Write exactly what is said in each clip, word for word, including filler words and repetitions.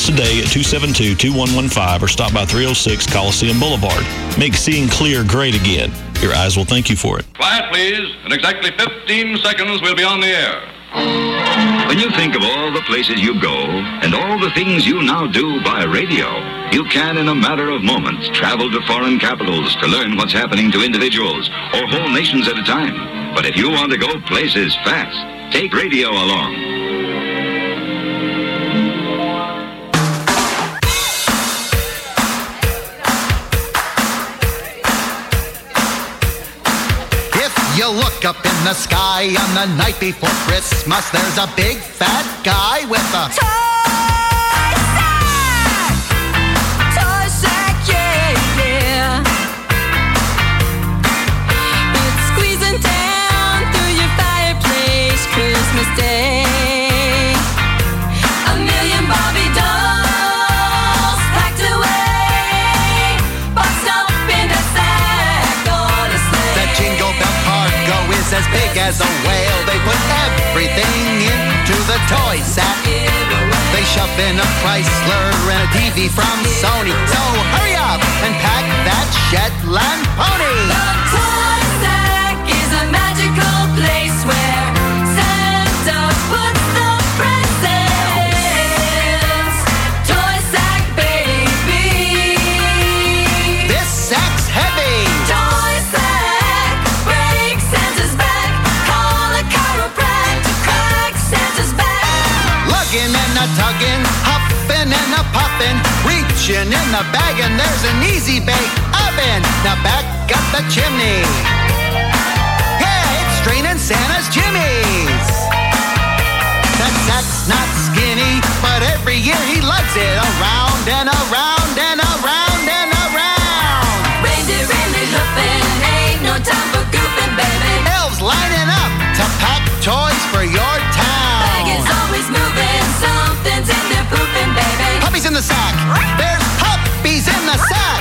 today at two seven two, two one one five or stop by three oh six Coliseum Boulevard. Make seeing clear great again. Your eyes will thank you for it. Quiet, please. In exactly fifteen seconds, we'll be on the air. When you think of all the places you go and all the things you now do by radio, you can, in a matter of moments, travel to foreign capitals to learn what's happening to individuals or whole nations at a time. But if you want to go places fast, take radio along. You look up in the sky on the night before Christmas, there's a big fat guy with a toy sack, toy sack, yeah, yeah. It's squeezing down through your fireplace Christmas Day. A million Barbie dolls packed away, boxed up in a sack on a sleigh. That Jingle Bell is as big as a whale. They put everything into the toy sack. They shove in a Chrysler and a T V from Sony. So hurry up and pack that Shetland pony. The toy sack is a magical place where Santa puts the presents. Toy sack, baby. This sack's heavy. Toy sack breaks Santa's back. Call a chiropractor to crack Santa's back. Lugging and a tugging, huffing and a puffing, reaching in the bag and there's an easy bake oven. Now back up the chimney. Yeah, it's straining Santa's jimmies. That sack's not skinny, but every year he lugs it around and around and around and around. Reindeer really hoofing, ain't no time for goofing, baby. Elves lining up to pack toys for your town. Bag is always moving, something's in there pooping, baby. Puppies in the sack. There's puppies in the sack.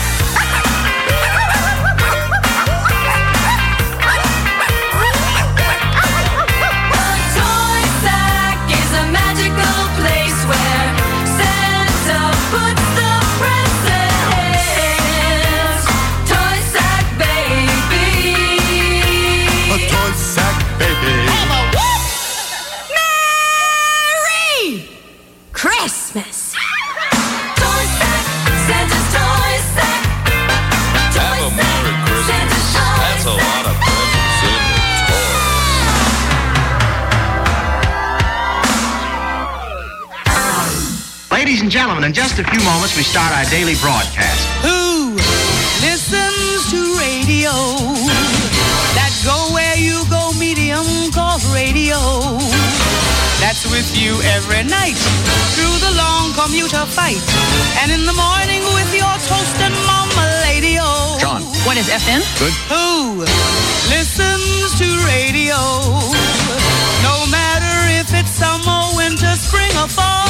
Christmas. Toy sack, Santa's toy sack. Toy Have a sack, Merry Christmas. Santa's toy That's a lot of presents in the toy. Ladies and gentlemen, in just a few moments we start our daily broadcast. Who listens to radio? That go where you go medium called radio. That's with you every night through the long commuter fight, and in the morning with your toast and mama lady-o. John. What is F M? Good. Who listens to radio? No matter if it's summer, winter, spring, or fall.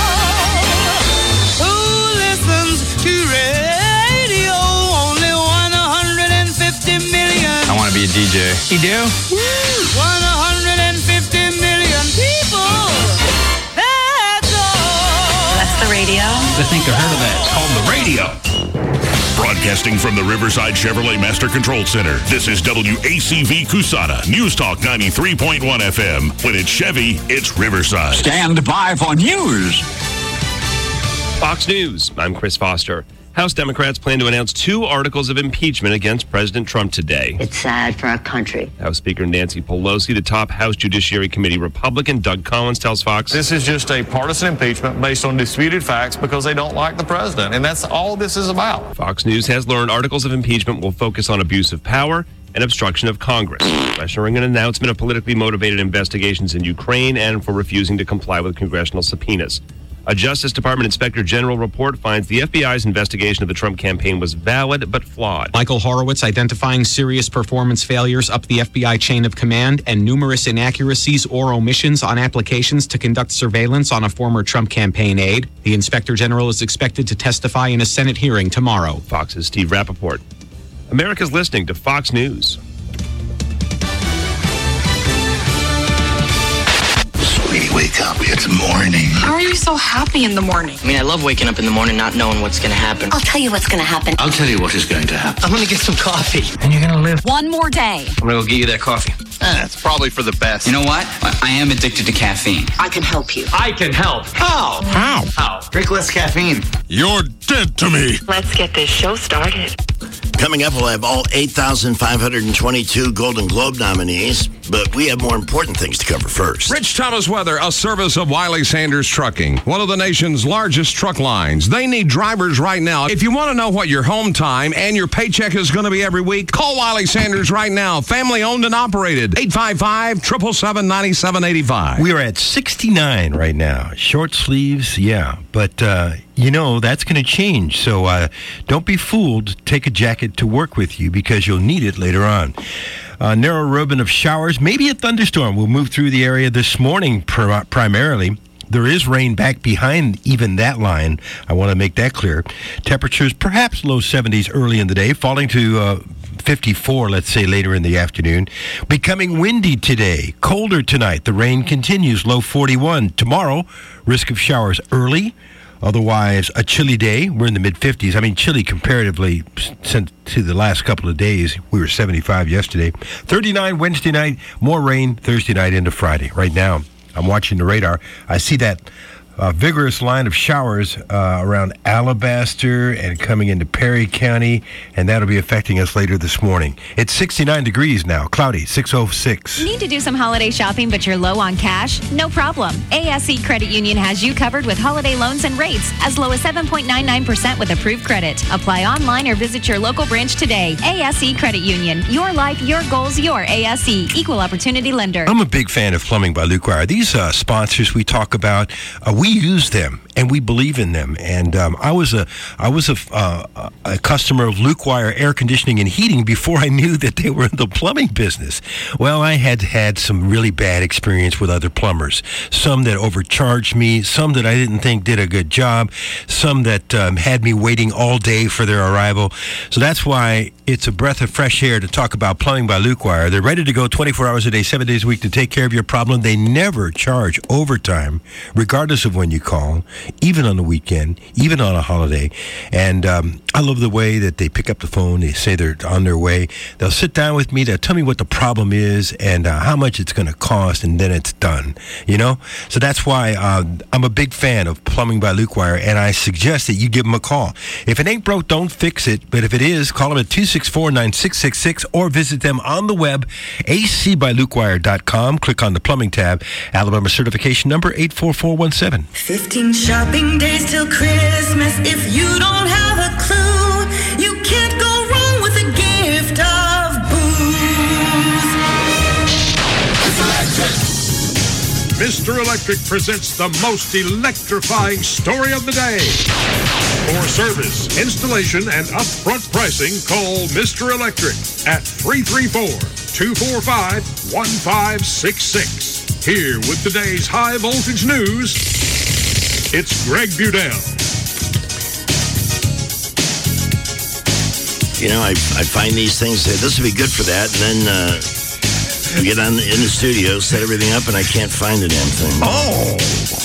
Who listens to radio? Only one hundred fifty million. I want to be a D J. You do? one hundred fifty million people. That's all. That's the radio. I think I heard of that. It's called the radio. Broadcasting from the Riverside Chevrolet Master Control Center, this is W A C V Cusana, News Talk ninety-three point one F M. When it's Chevy, it's Riverside. Stand by for news. Fox News, I'm Chris Foster. House Democrats plan to announce two articles of impeachment against President Trump today. It's sad for our country. House Speaker Nancy Pelosi, the top House Judiciary Committee Republican, Doug Collins, tells Fox. This is just a partisan impeachment based on disputed facts because they don't like the president, and that's all this is about. Fox News has learned articles of impeachment will focus on abuse of power and obstruction of Congress, pressuring an announcement of politically motivated investigations in Ukraine and for refusing to comply with congressional subpoenas. A Justice Department Inspector General report finds the F B I's investigation of the Trump campaign was valid but flawed. Michael Horowitz identifying serious performance failures up the F B I chain of command and numerous inaccuracies or omissions on applications to conduct surveillance on a former Trump campaign aide. The Inspector General is expected to testify in a Senate hearing tomorrow. Fox's Steve Rappaport. America's listening to Fox News. Sweetie, wake up. It's morning. How are you so happy in the morning? I mean, I love waking up in the morning not knowing what's going to happen. I'll tell you what's going to happen. I'll tell you what is going to happen. I'm going to get some coffee. And you're going to live. One more day. I'm going to go get you that coffee. Eh, it's probably for the best. You know what? I am addicted to caffeine. I can help you. I can help. How? How? How? Drink less caffeine. You're dead to me. Let's get this show started. Coming up, we'll have all eight thousand five hundred twenty-two Golden Globe nominees, but we have more important things to cover first. Rich Thomas Weather, a service of Wiley Sanders Trucking, one of the nation's largest truck lines. They need drivers right now. If you want to know what your home time and your paycheck is going to be every week, call Wiley Sanders right now. Family owned and operated. eight five five, seven seven seven, nine seven eight five. We are at sixty-nine right now. Short sleeves, yeah. But, uh, you know, that's going to change. So uh, don't be fooled. Take a jacket to work with you because you'll need it later on. A narrow ribbon of showers, maybe a thunderstorm will move through the area this morning pr- primarily. There is rain back behind even that line. I want to make that clear. Temperatures perhaps low seventies early in the day, falling to uh, fifty-four, let's say, later in the afternoon. Becoming windy today. Colder tonight. The rain continues, low forty-one. Tomorrow, risk of showers early. Otherwise, a chilly day. We're in the mid-fifties. I mean, chilly comparatively since to the last couple of days. We were seventy-five yesterday. thirty-nine Wednesday night. More rain Thursday night into Friday. Right now, I'm watching the radar. I see that uh, vigorous line of showers uh, around Alabaster and coming into Perry County, and that'll be affecting us later this morning. It's sixty-nine degrees now, cloudy, six oh six. Need to do some holiday shopping, but you're low on cash? No problem. A S E Credit Union has you covered with holiday loans and rates as low as seven point nine nine percent with approved credit. Apply online or visit your local branch today. A S E Credit Union. Your life, your goals, your A S E. Equal Opportunity Lender. I'm a big fan of Plumbing by Luke Wire. These uh, sponsors we talk about, uh, we use them and we believe in them. And um, I was a I was a, uh, a customer of Luke Wire Air Conditioning and Heating before I knew that they were in the plumbing business. Well, I had had some really bad experience with other plumbers. Some that overcharged me, some that I didn't think did a good job, some that um, had me waiting all day for their arrival. So that's why it's a breath of fresh air to talk about Plumbing by Luke Wire. They're ready to go twenty-four hours a day, seven days a week to take care of your problem. They never charge overtime, regardless of when you call, even on the weekend, even on a holiday. And um, I love the way that they pick up the phone. They say they're on their way. They'll sit down with me. They'll tell me what the problem is and uh, how much it's going to cost, and then it's done, you know? So that's why uh, I'm a big fan of Plumbing by Luke Wire, and I suggest that you give them a call. If it ain't broke, don't fix it. But if it is, call them at two six four, nine six six six or visit them on the web, a c by luke wire dot com. Click on the plumbing tab. Alabama certification number eight four four one seven. fifteen shopping days till Christmas. If you don't have a clue, you can't go wrong with a gift of booze. Mister Electric presents the most electrifying story of the day. For service, installation, and upfront pricing, call Mister Electric at three three four, two four five, one five six six. Here with today's high voltage news, it's Greg Budell. You know, I, I find these things, say, this would be good for that, and then uh, we get on in the studio, set everything up, and I can't find the damn thing. Oh!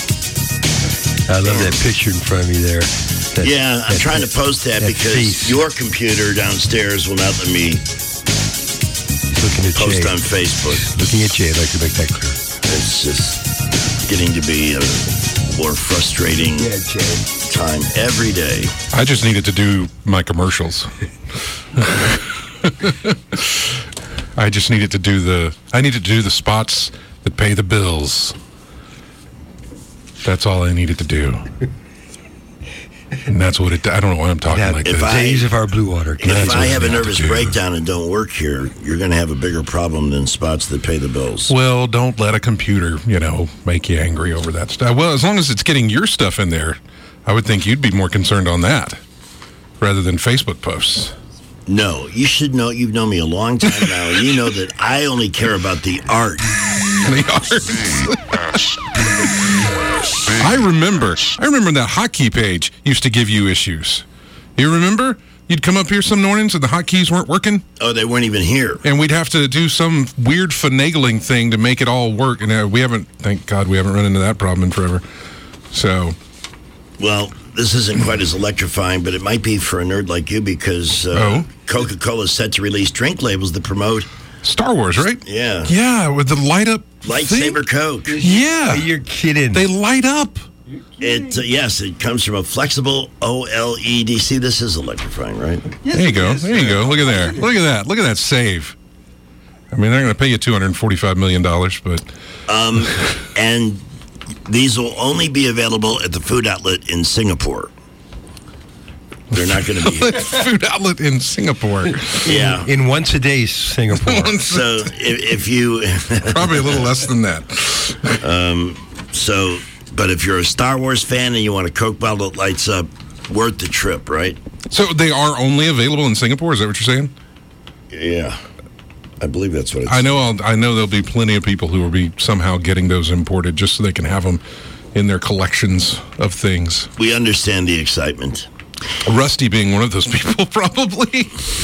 I love that picture in front of me there. That, yeah, I'm that, trying that, to post that, that because face. Your computer downstairs will not let me looking at post Jay. on Facebook. Looking at Jay, I'd like to make that clear. It's just getting to be a more frustrating yeah, Jay. time every day. I just needed to do my commercials. I just needed to do the I needed to do the spots that pay the bills. That's all I needed to do. And that's what it I don't know why I'm talking now, like if this. I, Days of our blue water. If I have a nervous breakdown and don't work here, you're going to have a bigger problem than spots that pay the bills. Well, don't let a computer, you know, make you angry over that stuff. Well, as long as it's getting your stuff in there, I would think you'd be more concerned on that rather than Facebook posts. No, you should know. You've known me a long time now. You know that I only care about the art. The art. I remember. I remember that hotkey page used to give you issues. You remember? You'd come up here some mornings and the hotkeys weren't working. Oh, they weren't even here. And we'd have to do some weird finagling thing to make it all work. And uh, we haven't, thank God, we haven't run into that problem in forever. So. Well, this isn't quite as electrifying, but it might be for a nerd like you because uh, oh? Coca-Cola is set to release drink labels that promote Star Wars, right? Yeah. Yeah, with the light up lightsaber thing? Coke. Yeah. You're kidding. They light up. It uh, yes, it comes from a flexible O L E D. See, this is electrifying, right? Yes, there you go. Is. There you go. Look at there. Look at that. Look at that save. I mean, they're going to pay you two hundred forty-five million dollars, but... Um, and these will only be available at the food outlet in Singapore. They're not going to be... food outlet in Singapore. Yeah. In once a day Singapore. So if, if you... Probably a little less than that. Um, so... But if you're a Star Wars fan and you want a Coke bottle that lights up, worth the trip, right? So they are only available in Singapore? Is that what you're saying? Yeah, I believe that's what it's. I know. I'll, I know there'll be plenty of people who will be somehow getting those imported just so they can have them in their collections of things. We understand the excitement. Rusty being one of those people, probably.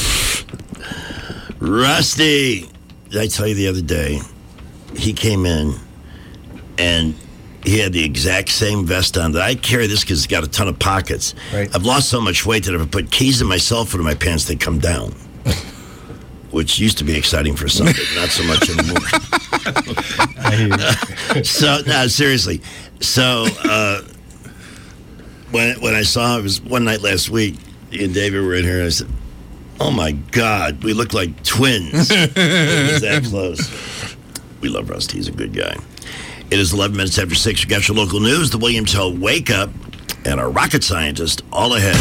Rusty, did I tell you the other day? He came in and. He had the exact same vest on that I carry this because it's got a ton of pockets. Right. I've lost so much weight that if I put keys in my cell phone in my pants, they come down. Which used to be exciting for some, but not so much anymore. I hear you. So, no, seriously. So, uh, when when I saw it was one night last week, he and David were in here, and I said, oh my God, we look like twins. It was that close. We love Rusty. He's a good guy. It is eleven minutes after six. We got your local news, the Williams Hill Wake Up, and our rocket scientist all ahead.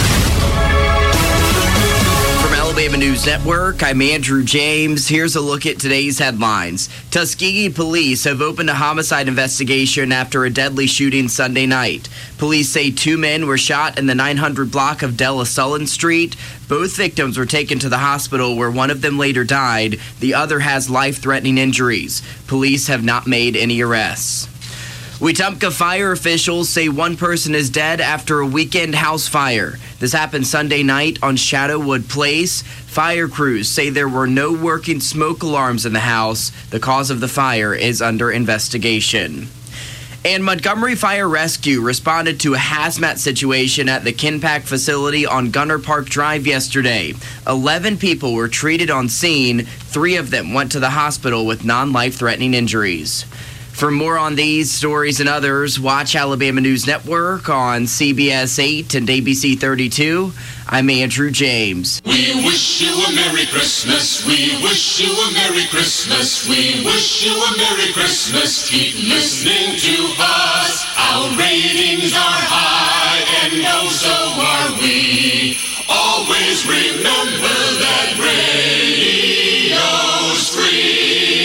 From Alabama News Network, I'm Andrew James. Here's a look at today's headlines. Tuskegee police have opened a homicide investigation after a deadly shooting Sunday night. Police say two men were shot in the nine hundred block of Della Sullen Street. Both victims were taken to the hospital where one of them later died. The other has life-threatening injuries. Police have not made any arrests. Wetumpka fire officials say one person is dead after a weekend house fire. This happened Sunday night on Shadowwood Place. Fire crews say there were no working smoke alarms in the house. The cause of the fire is under investigation. And Montgomery Fire Rescue responded to a hazmat situation at the Kinpack facility on Gunner Park Drive yesterday. Eleven people were treated on scene. Three of them went to the hospital with non-life-threatening injuries. For more on these stories and others, watch Alabama News Network on C B S eight and A B C thirty-two. I'm Andrew James. We wish you a Merry Christmas. We wish you a Merry Christmas. We wish you a Merry Christmas. Keep listening to us. Our ratings are high, and oh, so are we. Always remember that radio's free.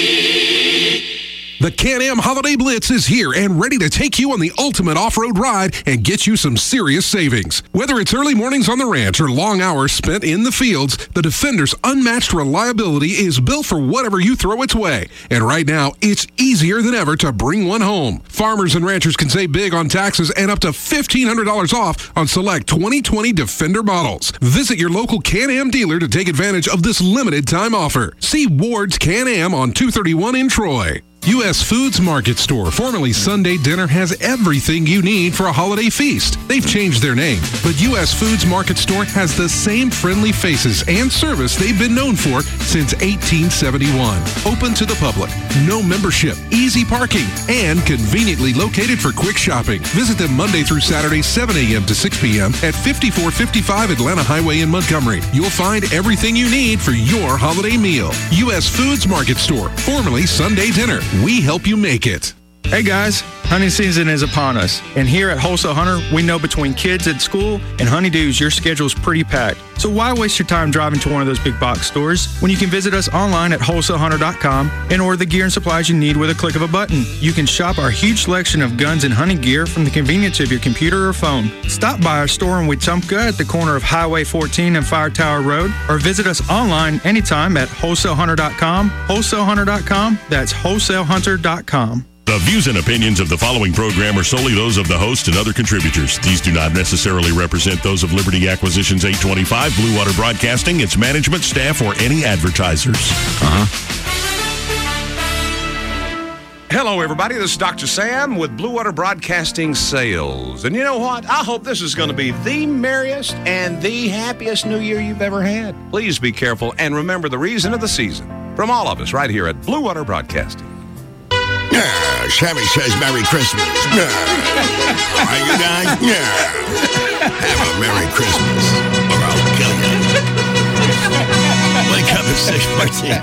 The Can-Am Holiday Blitz is here and ready to take you on the ultimate off-road ride and get you some serious savings. Whether it's early mornings on the ranch or long hours spent in the fields, the Defender's unmatched reliability is built for whatever you throw its way. And right now, it's easier than ever to bring one home. Farmers and ranchers can save big on taxes and up to fifteen hundred dollars off on select twenty twenty Defender models. Visit your local Can-Am dealer to take advantage of this limited time offer. See Ward's Can-Am on two thirty-one in Troy. U S Foods Market Store, formerly Sunday Dinner, has everything you need for a holiday feast. They've changed their name, but U S Foods Market Store has the same friendly faces and service they've been known for since eighteen seventy-one. Open to the public, no membership, easy parking, and conveniently located for quick shopping. Visit them Monday through Saturday, seven a.m. to six p.m. at fifty-four fifty-five Atlanta Highway in Montgomery. You'll find everything you need for your holiday meal. U S Foods Market Store, formerly Sunday Dinner. We help you make it. Hey guys, hunting season is upon us, and here at Wholesale Hunter, we know between kids at school and honeydews, your schedule's pretty packed. So why waste your time driving to one of those big box stores when you can visit us online at wholesale hunter dot com and order the gear and supplies you need with a click of a button. You can shop our huge selection of guns and hunting gear from the convenience of your computer or phone. Stop by our store in Wetumpka at the corner of Highway fourteen and Fire Tower Road, or visit us online anytime at wholesale hunter dot com. wholesale hunter dot com, that's wholesale hunter dot com. The views and opinions of the following program are solely those of the host and other contributors. These do not necessarily represent those of Liberty Acquisitions eight twenty-five, Blue Water Broadcasting, its management, staff, or any advertisers. Uh-huh. Hello, everybody. This is Doctor Sam with Blue Water Broadcasting Sales. And you know what? I hope this is going to be the merriest and the happiest new year you've ever had. Please be careful and remember the reason of the season. From all of us right here at Blue Water Broadcasting. Yeah, Chevy says Merry Christmas. Yeah. All right, you guys? Yeah. Have a Merry Christmas, or I'll kill you. Wake up at six fourteen.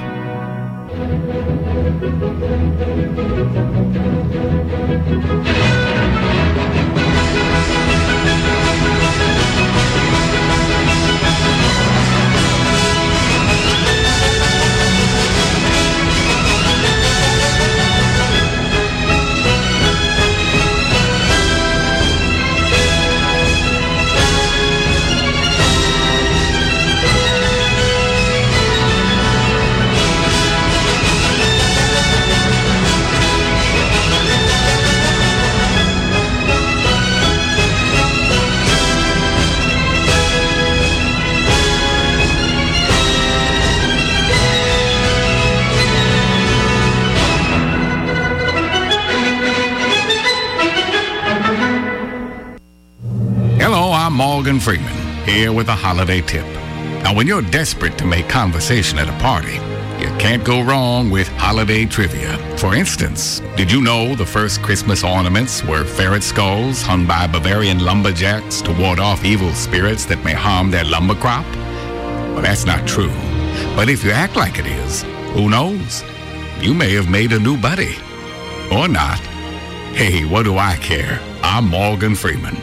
Morgan Freeman, here with a holiday tip. Now, when you're desperate to make conversation at a party, you can't go wrong with holiday trivia. For instance, did you know the first Christmas ornaments were ferret skulls hung by Bavarian lumberjacks to ward off evil spirits that may harm their lumber crop? Well, that's not true. But if you act like it is, who knows? You may have made a new buddy. Or not. Hey, what do I care? I'm Morgan Freeman.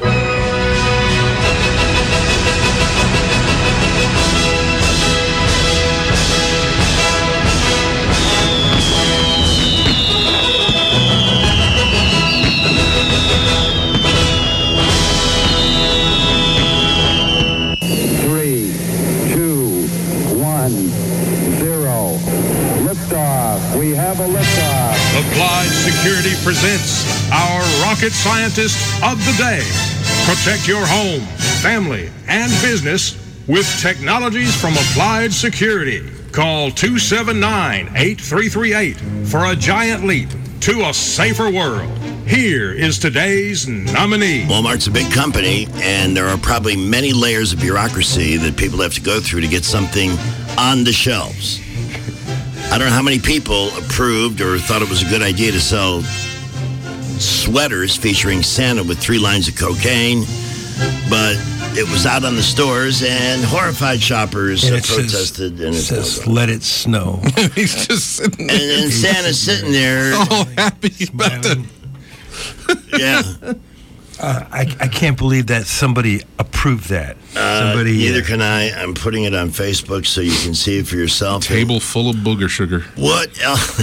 Applied Security presents our rocket scientist of the day. Protect your home, family, and business with technologies from Applied Security. Call two seven nine, eight three three eight for a giant leap to a safer world. Here is today's nominee. Walmart's a big company, and there are probably many layers of bureaucracy that people have to go through to get something on the shelves. I don't know how many people approved or thought it was a good idea to sell sweaters featuring Santa with three lines of cocaine, but it was out on the stores, and horrified shoppers and uh, it protested. Says, and it says, "Let it snow." He's just sitting and then Santa's sitting there, all happy about it. Yeah. Uh, I, I can't believe that somebody approved that. Uh, Somebody. neither uh, can I. I'm putting it on Facebook so you can see it for yourself. Table full of booger sugar. What else?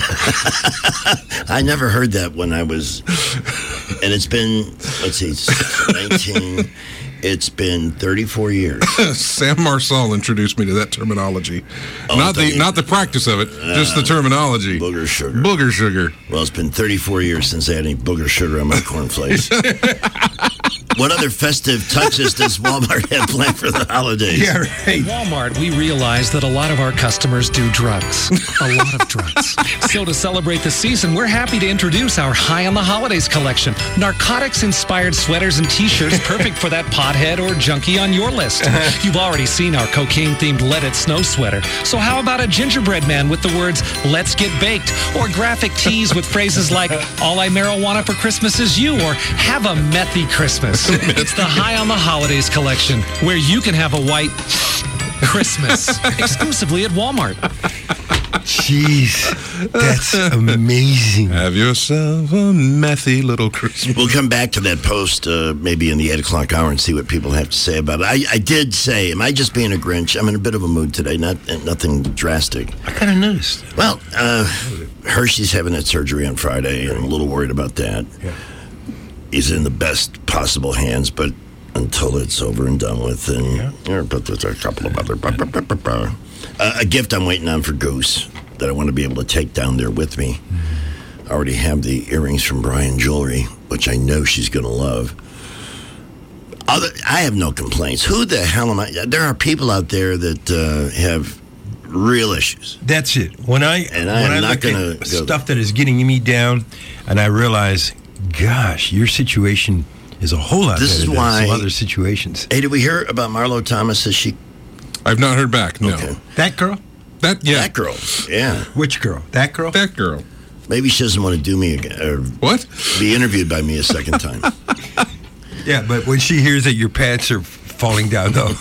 I never heard that when I was, and it's been, let's see, nineteen, it's been thirty-four years. Sam Marcel introduced me to that terminology. Oh, not the you, not the practice of it, uh, just the terminology. Booger sugar. Booger sugar. Well, it's been thirty-four years since I had any booger sugar on my cornflakes. What other festive touches does Walmart have planned for the holidays? Yeah, right. At Walmart, we realize that a lot of our customers do drugs. A lot of drugs. So to celebrate the season, we're happy to introduce our High on the Holidays collection. Narcotics-inspired sweaters and T-shirts perfect for that pothead or junkie on your list. You've already seen our cocaine-themed Let It Snow sweater. So how about a gingerbread man with the words, "Let's get baked," or graphic tees with phrases like, "All I marijuana for Christmas is you," or "Have a methy Christmas." It's the High on the Holidays collection, where you can have a white Christmas exclusively at Walmart. Jeez, that's amazing. Have yourself a methy little Christmas. We'll come back to that post uh, maybe in the eight o'clock hour and see what people have to say about it. I, I did say, am I just being a Grinch? I'm in a bit of a mood today, not nothing drastic. I kind of noticed. Well, uh, Hershey's having that surgery on Friday, and I'm a little worried about that. Yeah. He's in the best possible hands, but until it's over and done with, and yeah. But there's a couple of other uh, a gift I'm waiting on for Goose that I want to be able to take down there with me. I already have the earrings from Brian Jewelry, which I know she's going to love. Other, I have no complaints. Who the hell am I? There are people out there that uh, have real issues. That's it. When I and I when am I not look going at to stuff that is getting me down, and I realize, gosh, your situation is a whole lot This better is why, than some other situations. Hey, did we hear about Marlo Thomas? Is she? I've not heard back. No. Okay. That girl? That yeah. That girl. Yeah. Which girl? That girl? That girl. Maybe she doesn't want to do me again. Or what? Be interviewed by me a second time. Yeah, but when she hears that your pants are falling down, though,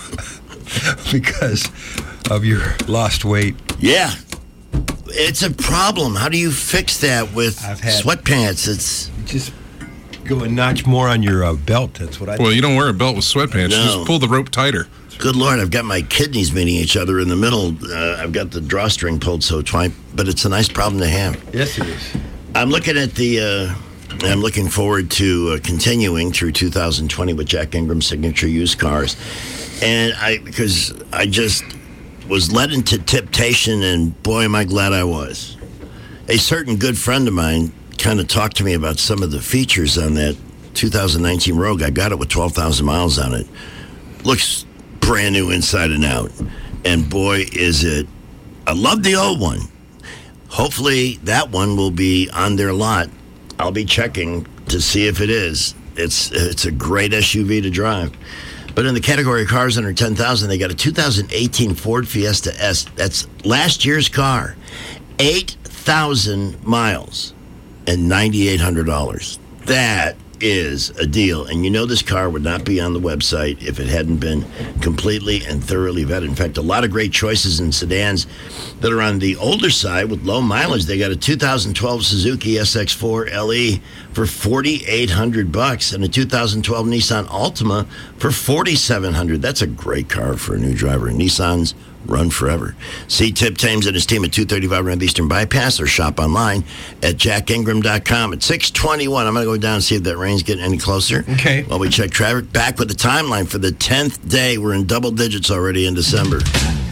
because of your lost weight. Yeah. It's a problem. How do you fix that with I've had, sweatpants? It's just go a notch more on your uh, belt. That's what I Well, you don't wear a belt with sweatpants. No. Just pull the rope tighter. Good Lord, I've got my kidneys meeting each other in the middle. Uh, I've got the drawstring pulled so tight, but it's a nice problem to have. Yes, it is. I'm looking at the, uh, I'm looking forward to uh, continuing through two thousand twenty with Jack Ingram Signature Used Cars. And I, because I just was led into temptation, and boy, am I glad I was. A certain good friend of mine kind of talked to me about some of the features on that two thousand nineteen Rogue. I got it with twelve thousand miles on it. Looks brand new inside and out. And boy, is it. I love the old one. Hopefully that one will be on their lot. I'll be checking to see if it is. It's it's a great S U V to drive. But in the category of cars under ten thousand, they got a two thousand eighteen Ford Fiesta S. That's last year's car. eight thousand miles and nine thousand eight hundred dollars. That is a deal. And you know this car would not be on the website if it hadn't been completely and thoroughly vetted. In fact, a lot of great choices in sedans that are on the older side with low mileage. They got a two thousand twelve Suzuki S X four L E for forty-eight hundred bucks and a two thousand twelve Nissan Altima for forty-seven hundred. That's a great car for a new driver. Nissans run forever. See Tip Thames and his team at two thirty-five Ramp Eastern Bypass, or shop online at jack ingram dot com. At six twenty-one, I'm going to go down and see if that rain's getting any closer. Okay. While we check traffic. Back with the timeline for the tenth day. We're in double digits already in December.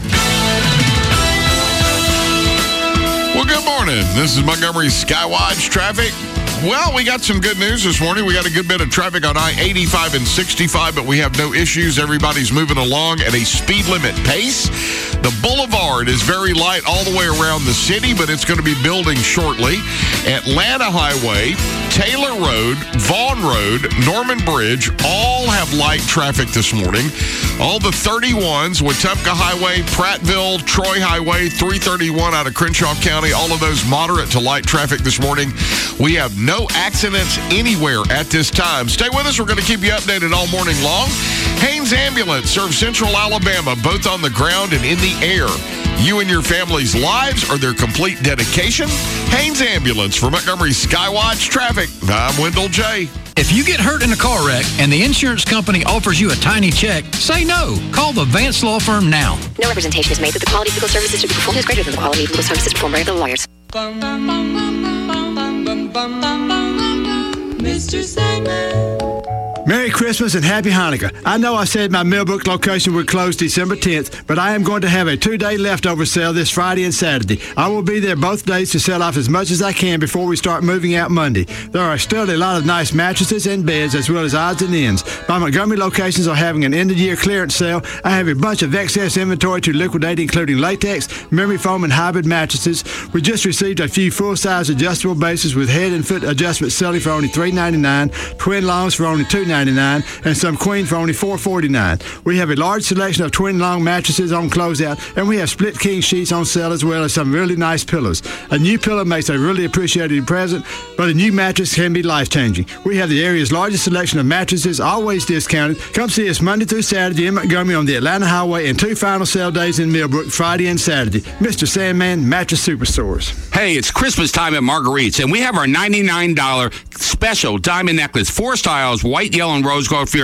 Well, good morning. This is Montgomery Skywatch traffic. Well, we got some good news this morning. We got a good bit of traffic on I eighty-five and sixty-five, but we have no issues. Everybody's moving along at a speed limit pace. The boulevard is very light all the way around the city, but it's going to be building shortly. Atlanta Highway, Taylor Road, Vaughn Road, Norman Bridge all have light traffic this morning. All the thirty-ones, Wetumpka Highway, Prattville, Troy Highway, three thirty-one out of Crenshaw County, all of those moderate to light traffic this morning. We have no accidents anywhere at this time. Stay with us. We're going to keep you updated all morning long. Haynes Ambulance serves Central Alabama, both on the ground and in the air. You and your family's lives are their complete dedication. Haynes Ambulance for Montgomery Skywatch Traffic. I'm Wendell J. If you get hurt in a car wreck and the insurance company offers you a tiny check, say no. Call the Vance Law Firm now. No representation is made that the quality of legal services to be performed is greater than the quality of legal services performed by other lawyers. Mister Sandman. Merry Christmas and Happy Hanukkah. I know I said my Millbrook location would close December tenth, but I am going to have a two-day leftover sale this Friday and Saturday. I will be there both days to sell off as much as I can before we start moving out Monday. There are still a lot of nice mattresses and beds, as well as odds and ends. My Montgomery locations are having an end-of-year clearance sale. I have a bunch of excess inventory to liquidate, including latex, memory foam, and hybrid mattresses. We just received a few full-size adjustable bases with head and foot adjustments selling for only three ninety-nine, twin longs for only two ninety-nine, and some queen for only four forty-nine. We have a large selection of twin long mattresses on closeout, and we have split king sheets on sale, as well as some really nice pillows. A new pillow makes a really appreciated present, but a new mattress can be life-changing. We have the area's largest selection of mattresses, always discounted. Come see us Monday through Saturday in Montgomery on the Atlanta Highway, and two final sale days in Millbrook, Friday and Saturday. Mister Sandman, Mattress Superstores. Hey, it's Christmas time at Marguerite's, and we have our ninety-nine dollars special diamond necklace, four styles, white, yellow, and rose gold for your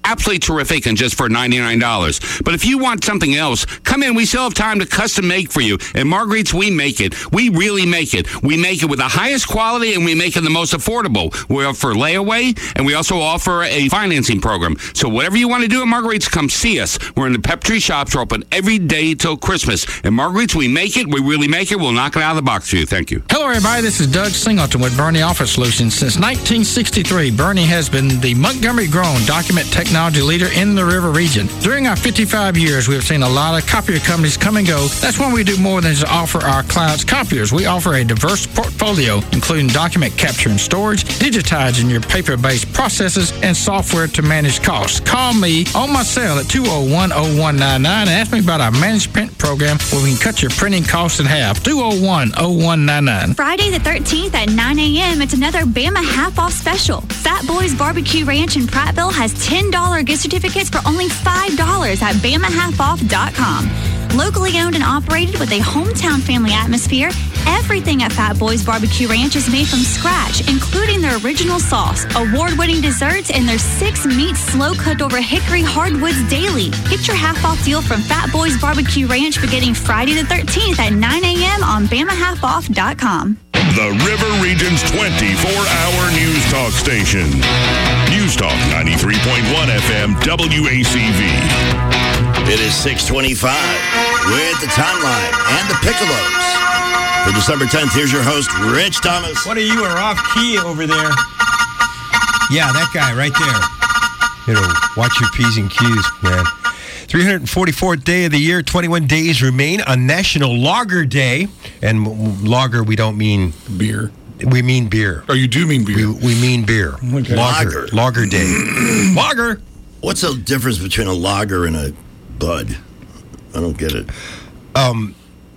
absolutely terrific and just for ninety-nine dollars. But if you want something else, come in. We still have time to custom make for you. At Marguerite's, we make it. We really make it. We make it with the highest quality, and we make it the most affordable. We offer layaway, and we also offer a financing program. So whatever you want to do at Marguerite's, come see us. We're in the Pep Tree Shops. We're open every day till Christmas. At Marguerite's, we make it. We really make it. We'll knock it out of the box for you. Thank you. Hello, everybody. This is Doug Singleton with Bernie Office Solutions. Since nineteen sixty-three, Bernie has been the Montgomery-grown document technology leader in the River region. During our fifty-five years, we have seen a lot of copier companies come and go. That's when we do more than just offer our clients copiers. We offer a diverse portfolio, including document capture and storage, digitizing your paper-based processes, and software to manage costs. Call me on my cell at two oh one oh one nine nine and ask me about our managed print program where we can cut your printing costs in half. two oh one oh one nine nine. Friday the thirteenth at nine a.m. it's another Bama half-off special. Fat Boys Barbecue Ranch in Prattville has ten dollars gift certificates for only five dollars at bama half off dot com. Locally owned and operated with a hometown family atmosphere, everything at Fat Boys Barbecue Ranch is made from scratch, including their original sauce, award-winning desserts, and their six meat slow-cooked over hickory hardwoods daily. Get your half-off deal from Fat Boys Barbecue Ranch beginning Friday the thirteenth at nine a.m. on bama half off dot com. The River Region's twenty-four hour news talk station. News Talk ninety-three point one F M W A C V. It is six twenty-five with the timeline and the Piccolos. For December tenth, here's your host, Rich Thomas. What are you are off key over there? Yeah, that guy right there. You know, watch your P's and Q's, man. three hundred forty-fourth day of the year, twenty-one days remain on National Lager Day. And lager, we don't mean beer. We mean beer. Oh, you do mean beer. We, we mean beer. Okay. Lager. Lager Day. Lager. What's the difference between a lager and a bud? I don't get it. Um,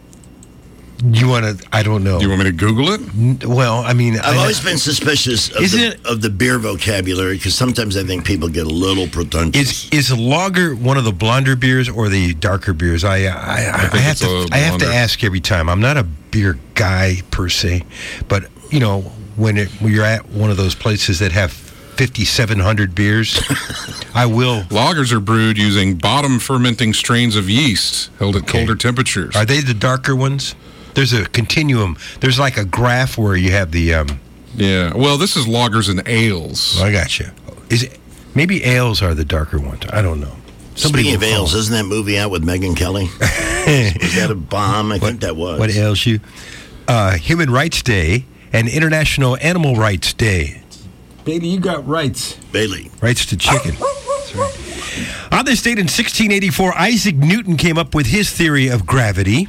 you want to? I don't know. Do you want me to Google it? N- Well, I mean, I've I, always been suspicious of Isn't the, it- of the beer vocabulary because sometimes I think people get a little pretentious. Is is a lager one of the blonder beers or the darker beers? I I, I, I, think have it's to a I have to blonder. ask every time. I'm not a beer guy per se, but you know when, it, when you're at one of those places that have fifty-seven hundred beers, I will. Lagers are brewed using bottom fermenting strains of yeast held at colder temperatures. Are they the darker ones? There's a continuum. There's like a graph where you have the. Um, Yeah. Well, this is lagers and ales. I got you. Is it, maybe ales are the darker ones. I don't know. Somebody Speaking of will call. ales, isn't that movie out with Megyn Kelly? Was that a bomb? I think that was. What ails you? Uh, Human Rights Day and International Animal Rights Day. Baby, you got rights. Bailey. Rights to chicken. That's right. On this date in sixteen eighty-four, Isaac Newton came up with his theory of gravity.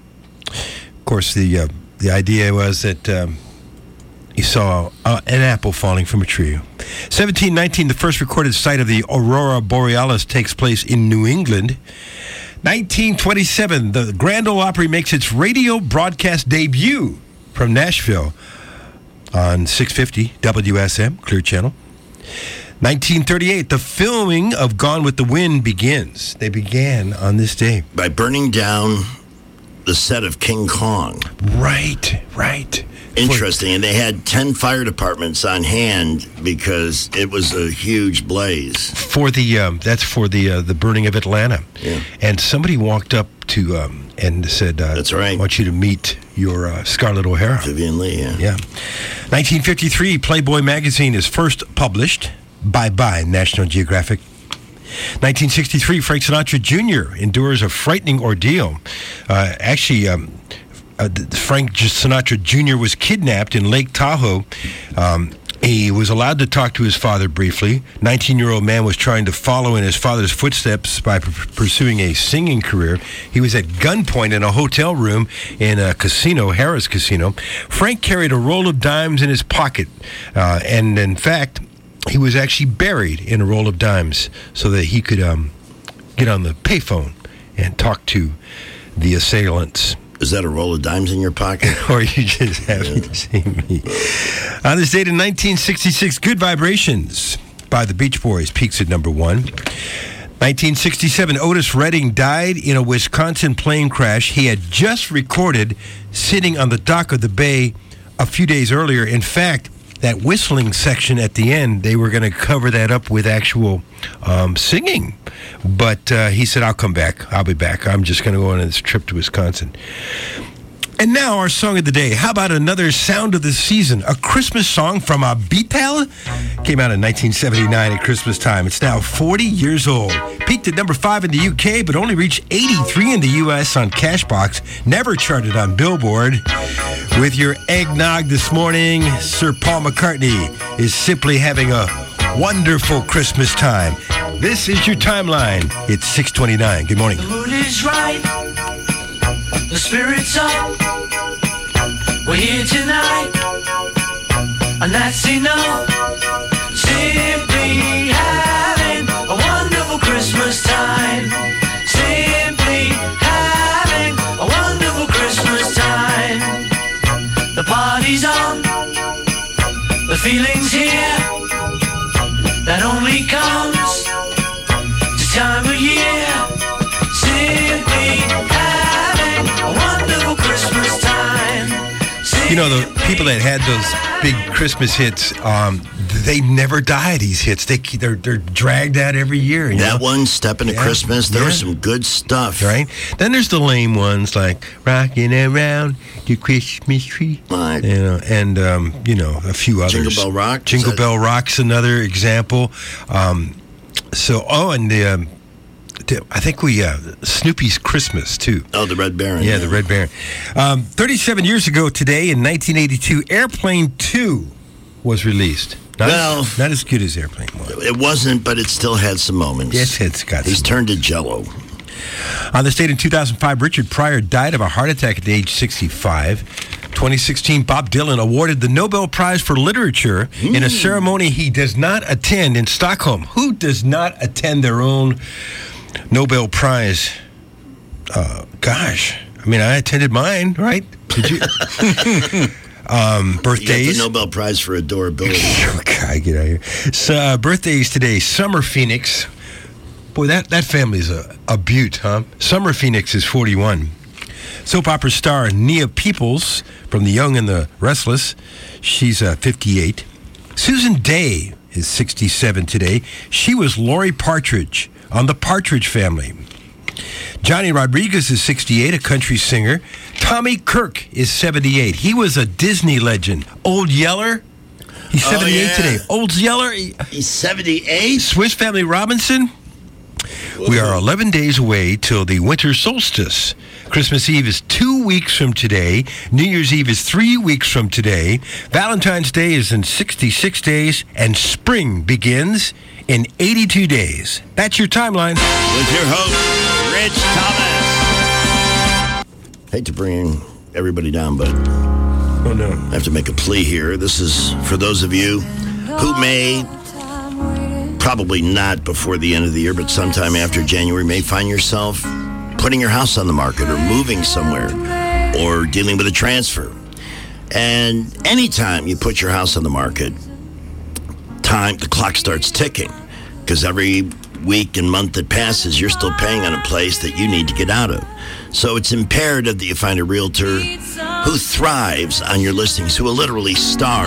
Of course, the uh, the idea was that um, he saw uh, an apple falling from a tree. seventeen nineteen, the first recorded sight of the Aurora Borealis takes place in New England. nineteen twenty-seven, the Grand Ole Opry makes its radio broadcast debut from Nashville on six fifty W S M, Clear Channel. nineteen thirty-eight, the filming of Gone with the Wind begins. They began on this day. By burning down the set of King Kong. Right, right. Interesting. And they had ten fire departments on hand because it was a huge blaze. For the, um, that's for the uh, the burning of Atlanta. Yeah. And somebody walked up to, um, and said, uh, That's right. I want you to meet your uh, Scarlett O'Hara. Vivian Lee, yeah. Yeah. nineteen fifty-three, Playboy magazine is first published. Bye-bye, National Geographic. nineteen sixty-three, Frank Sinatra Junior endures a frightening ordeal. Uh, actually, um, uh, Frank Sinatra Junior was kidnapped in Lake Tahoe. Um, he was allowed to talk to his father briefly. nineteen-year-old man was trying to follow in his father's footsteps by p- pursuing a singing career. He was at gunpoint in a hotel room in a casino, Harrah's Casino. Frank carried a roll of dimes in his pocket, uh, and in fact, he was actually buried in a roll of dimes so that he could um, get on the payphone and talk to the assailants. Is that a roll of dimes in your pocket? Or you just happen to see me. On this date in nineteen sixty-six, Good Vibrations by the Beach Boys peaks at number one. nineteen sixty-seven, Otis Redding died in a Wisconsin plane crash he had just recorded sitting on the dock of the bay a few days earlier. In fact, that whistling section at the end, they were going to cover that up with actual um, singing. But uh, he said, I'll come back. I'll be back. I'm just going to go on this trip to Wisconsin. And now our song of the day. How about another sound of the season? A Christmas song from a Beatle? Came out in nineteen seventy-nine at Christmas time. It's now forty years old. Peaked at number five in the U K, but only reached eighty-three in the U S on Cashbox. Never charted on Billboard. With your eggnog this morning, Sir Paul McCartney is simply having a wonderful Christmas time. This is your timeline. It's six twenty-nine. Good morning. The mood is right. The spirit's up. We're here tonight. And that's enough. Simply having a wonderful Christmas time. Simply having a wonderful Christmas time. The party's on. The feeling's here. That only comes this time of year. Simply having a wonderful Christmas time. You know, the people that had those big Christmas hits, um, they never die, these hits. They, they're, they're dragged out every year. You that know? one, Step into Yeah. Christmas, there Yeah. was some good stuff. Right? Then there's the lame ones like Rocking Around the Christmas Tree. Right. You know, and, um, you know, a few others. Jingle Bell Rock? Jingle Is that- Bell Rock's another example. Um, so, oh, and the... Um, I think we, uh, Snoopy's Christmas, too. Oh, the Red Baron. Yeah, the Red Baron. Um, thirty-seven years ago today, in nineteen eighty-two, Airplane two was released. Not, Well- as, not as good as Airplane one. It wasn't, but it still had some moments. Yes, it's got He's some turned to jello. On this date in two thousand five, Richard Pryor died of a heart attack at age sixty-five. twenty sixteen, Bob Dylan awarded the Nobel Prize for Literature mm. in a ceremony he does not attend in Stockholm. Who does not attend their own Nobel Prize? Uh, gosh, I mean, I attended mine, right? Did you? um, birthdays. You got the Nobel Prize for adorability. I get out of here. So, uh, birthdays today. Summer Phoenix. Boy, that, that family's a, a beaut, huh? Summer Phoenix is forty-one. Soap opera star Nia Peoples from The Young and the Restless. She's uh, fifty-eight. Susan Day is sixty-seven today. She was Lori Partridge on The Partridge Family. Johnny Rodriguez is sixty-eight, a country singer. Tommy Kirk is seventy-eight. He was a Disney legend. Old Yeller, he's Oh, seventy-eight yeah. today. Old Yeller, He's seventy-eight. Swiss Family Robinson. We are eleven days away till the winter solstice. Christmas Eve is two weeks from today. New Year's Eve is three weeks from today. Valentine's Day is in sixty-six days. And spring begins in eighty-two days. That's your timeline. With your host, Rich Thomas. Hate to bring everybody down, but oh no, I have to make a plea here. This is for those of you who may, probably not before the end of the year, but sometime after January, may find yourself putting your house on the market or moving somewhere or dealing with a transfer. And anytime you put your house on the market, time, the clock starts ticking, because every week and month that passes, you're still paying on a place that you need to get out of. So it's imperative that you find a realtor who thrives on your listings, who will literally starve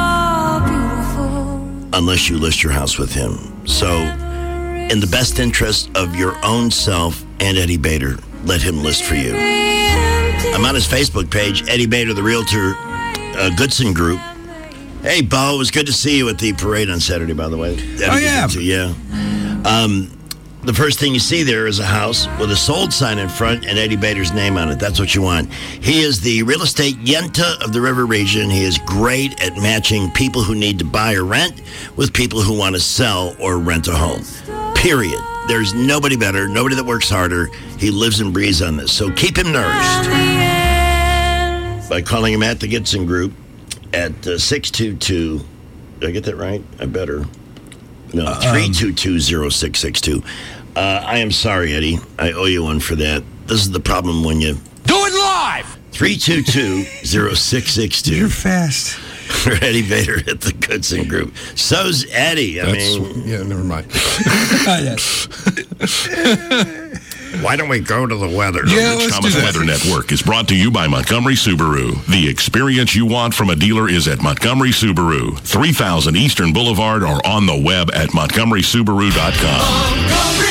unless you list your house with him. So in the best interest of your own self and Eddie Bader, let him list for you. I'm on his Facebook page, Eddie Bader, the Realtor uh, Goodson Group. Hey, Bo, it was good to see you at the parade on Saturday, by the way. Eddie Oh, yeah. was into- yeah. Um, the first thing you see there is a house with a sold sign in front and Eddie Bader's name on it. That's what you want. He is the real estate Yenta of the River Region. He is great at matching people who need to buy or rent with people who want to sell or rent a home. Period. There's nobody better, nobody that works harder. He lives and breathes on this. So keep him nourished by calling him at the Gitson Group at uh, six two two. Did I get that right? I better. No, three two two zero six six two. Uh, I am sorry, Eddie. I owe you one for that. This is the problem when you... Do it live! three two two zero six six two. You're fast. Eddie Vader at the Goodson Group. So's Eddie. I That's- mean... yeah, never mind. Why don't we go to the weather? The Rich Thomas Weather Network is brought to you by Montgomery Subaru. The experience you want from a dealer is at Montgomery Subaru, three thousand Eastern Boulevard, or on the web at montgomery subaru dot com.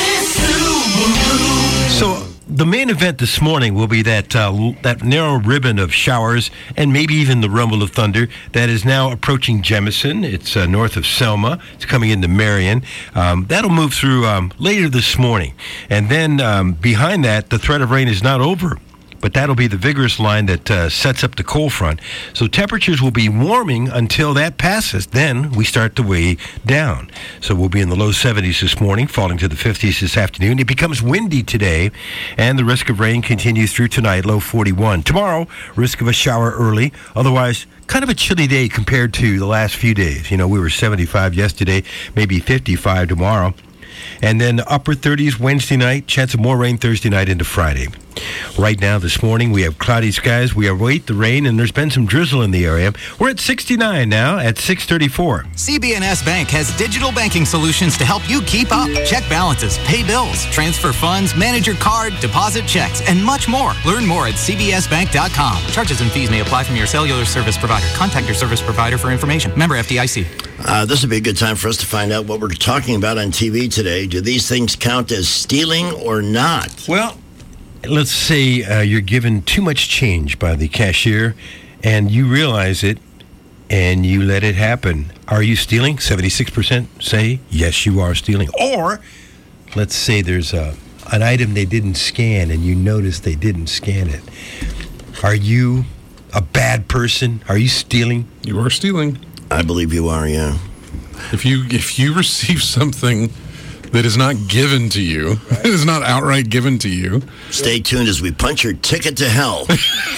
So the main event this morning will be that uh, that narrow ribbon of showers and maybe even the rumble of thunder that is now approaching Jemison. It's uh, north of Selma. It's coming into Marion. Um, that'll move through um, later this morning. And then um, behind that, the threat of rain is not over. But that'll be the vigorous line that uh, sets up the cold front. So temperatures will be warming until that passes. Then we start to way down. So we'll be in the low seventies this morning, falling to the fifties this afternoon. It becomes windy today, and the risk of rain continues through tonight, low forty-one. Tomorrow, risk of a shower early. Otherwise, kind of a chilly day compared to the last few days. You know, we were seventy-five yesterday, maybe fifty-five tomorrow. And then upper thirties Wednesday night, chance of more rain Thursday night into Friday. Right now, this morning, we have cloudy skies. We await the rain, and there's been some drizzle in the area. We're at sixty-nine now at six thirty-four. C B N S Bank has digital banking solutions to help you keep up. Check balances, pay bills, transfer funds, manage your card, deposit checks, and much more. Learn more at c b s bank dot com. Charges and fees may apply from your cellular service provider. Contact your service provider for information. Member F D I C. Uh, this would be a good time for us to find out what we're talking about on T V today. Do these things count as stealing or not? Well, let's say uh, you're given too much change by the cashier and you realize it and you let it happen. Are you stealing? seventy-six percent say, yes, you are stealing. Or let's say there's a, an item they didn't scan and you notice they didn't scan it. Are you a bad person? Are you stealing? You are stealing. I believe you are, yeah. If you if you receive something that is not given to you, it is not outright given to you. Stay tuned as we punch your ticket to hell.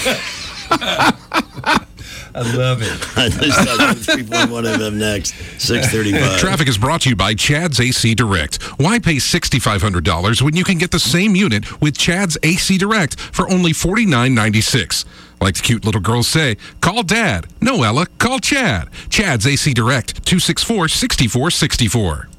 I love it. This is three point one F M next, six thirty-five. Traffic is brought to you by Chad's A C Direct. Why pay six thousand five hundred dollars when you can get the same unit with Chad's A C Direct for only forty-nine ninety-six? Like the cute little girls say, call Dad. No, Ella, call Chad. Chad's A C Direct, two six four, six four six four.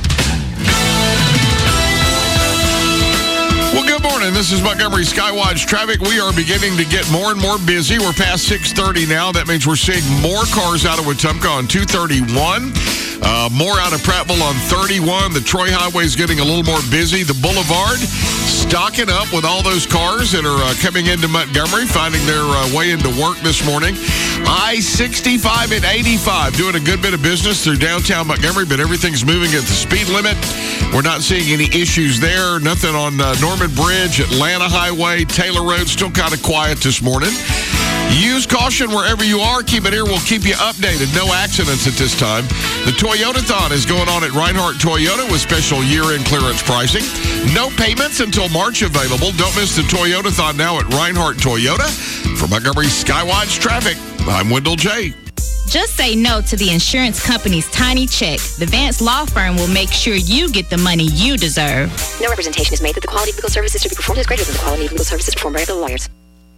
Well, good morning. This is Montgomery Skywatch Traffic. We are beginning to get more and more busy. We're past six thirty now. That means we're seeing more cars out of Wetumpka on two thirty-one. Uh, more out of Prattville on thirty-one. The Troy Highway is getting a little more busy. The Boulevard stocking up with all those cars that are uh, coming into Montgomery, finding their uh, way into work this morning. I sixty-five and eighty-five doing a good bit of business through downtown Montgomery, but everything's moving at the speed limit. We're not seeing any issues there. Nothing on uh, Norman Bridge, Atlanta Highway, Taylor Road, still kind of quiet this morning. Use caution wherever you are. Keep it here. We'll keep you updated. No accidents at this time. The Toyota-thon is going on at Reinhardt Toyota with special year-end clearance pricing. No payments until March available. Don't miss the Toyota-thon now at Reinhardt Toyota. For Montgomery Skywatch Traffic, I'm Wendell J. Just say no to the insurance company's tiny check. The Vance Law Firm will make sure you get the money you deserve. No representation is made that the quality of legal services to be performed is greater than the quality of legal services performed by other lawyers.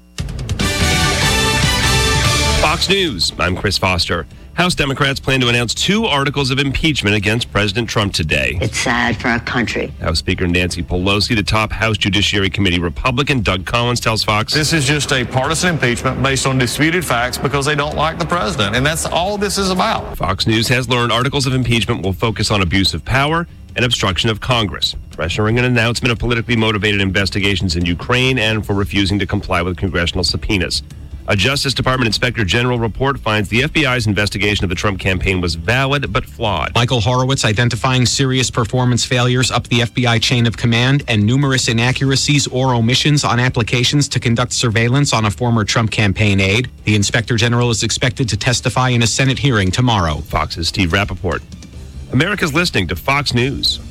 Fox News, I'm Chris Foster. House Democrats plan to announce two articles of impeachment against President Trump today. It's sad for our country. House Speaker Nancy Pelosi, the top House Judiciary Committee Republican Doug Collins tells Fox. This is just a partisan impeachment based on disputed facts because they don't like the president, and that's all this is about. Fox News has learned articles of impeachment will focus on abuse of power and obstruction of Congress, pressuring an announcement of politically motivated investigations in Ukraine and for refusing to comply with congressional subpoenas. A Justice Department Inspector General report finds the F B I's investigation of the Trump campaign was valid but flawed. Michael Horowitz identifying serious performance failures up the F B I chain of command and numerous inaccuracies or omissions on applications to conduct surveillance on a former Trump campaign aide. The Inspector General is expected to testify in a Senate hearing tomorrow. Fox's Steve Rappaport. America's listening to Fox News.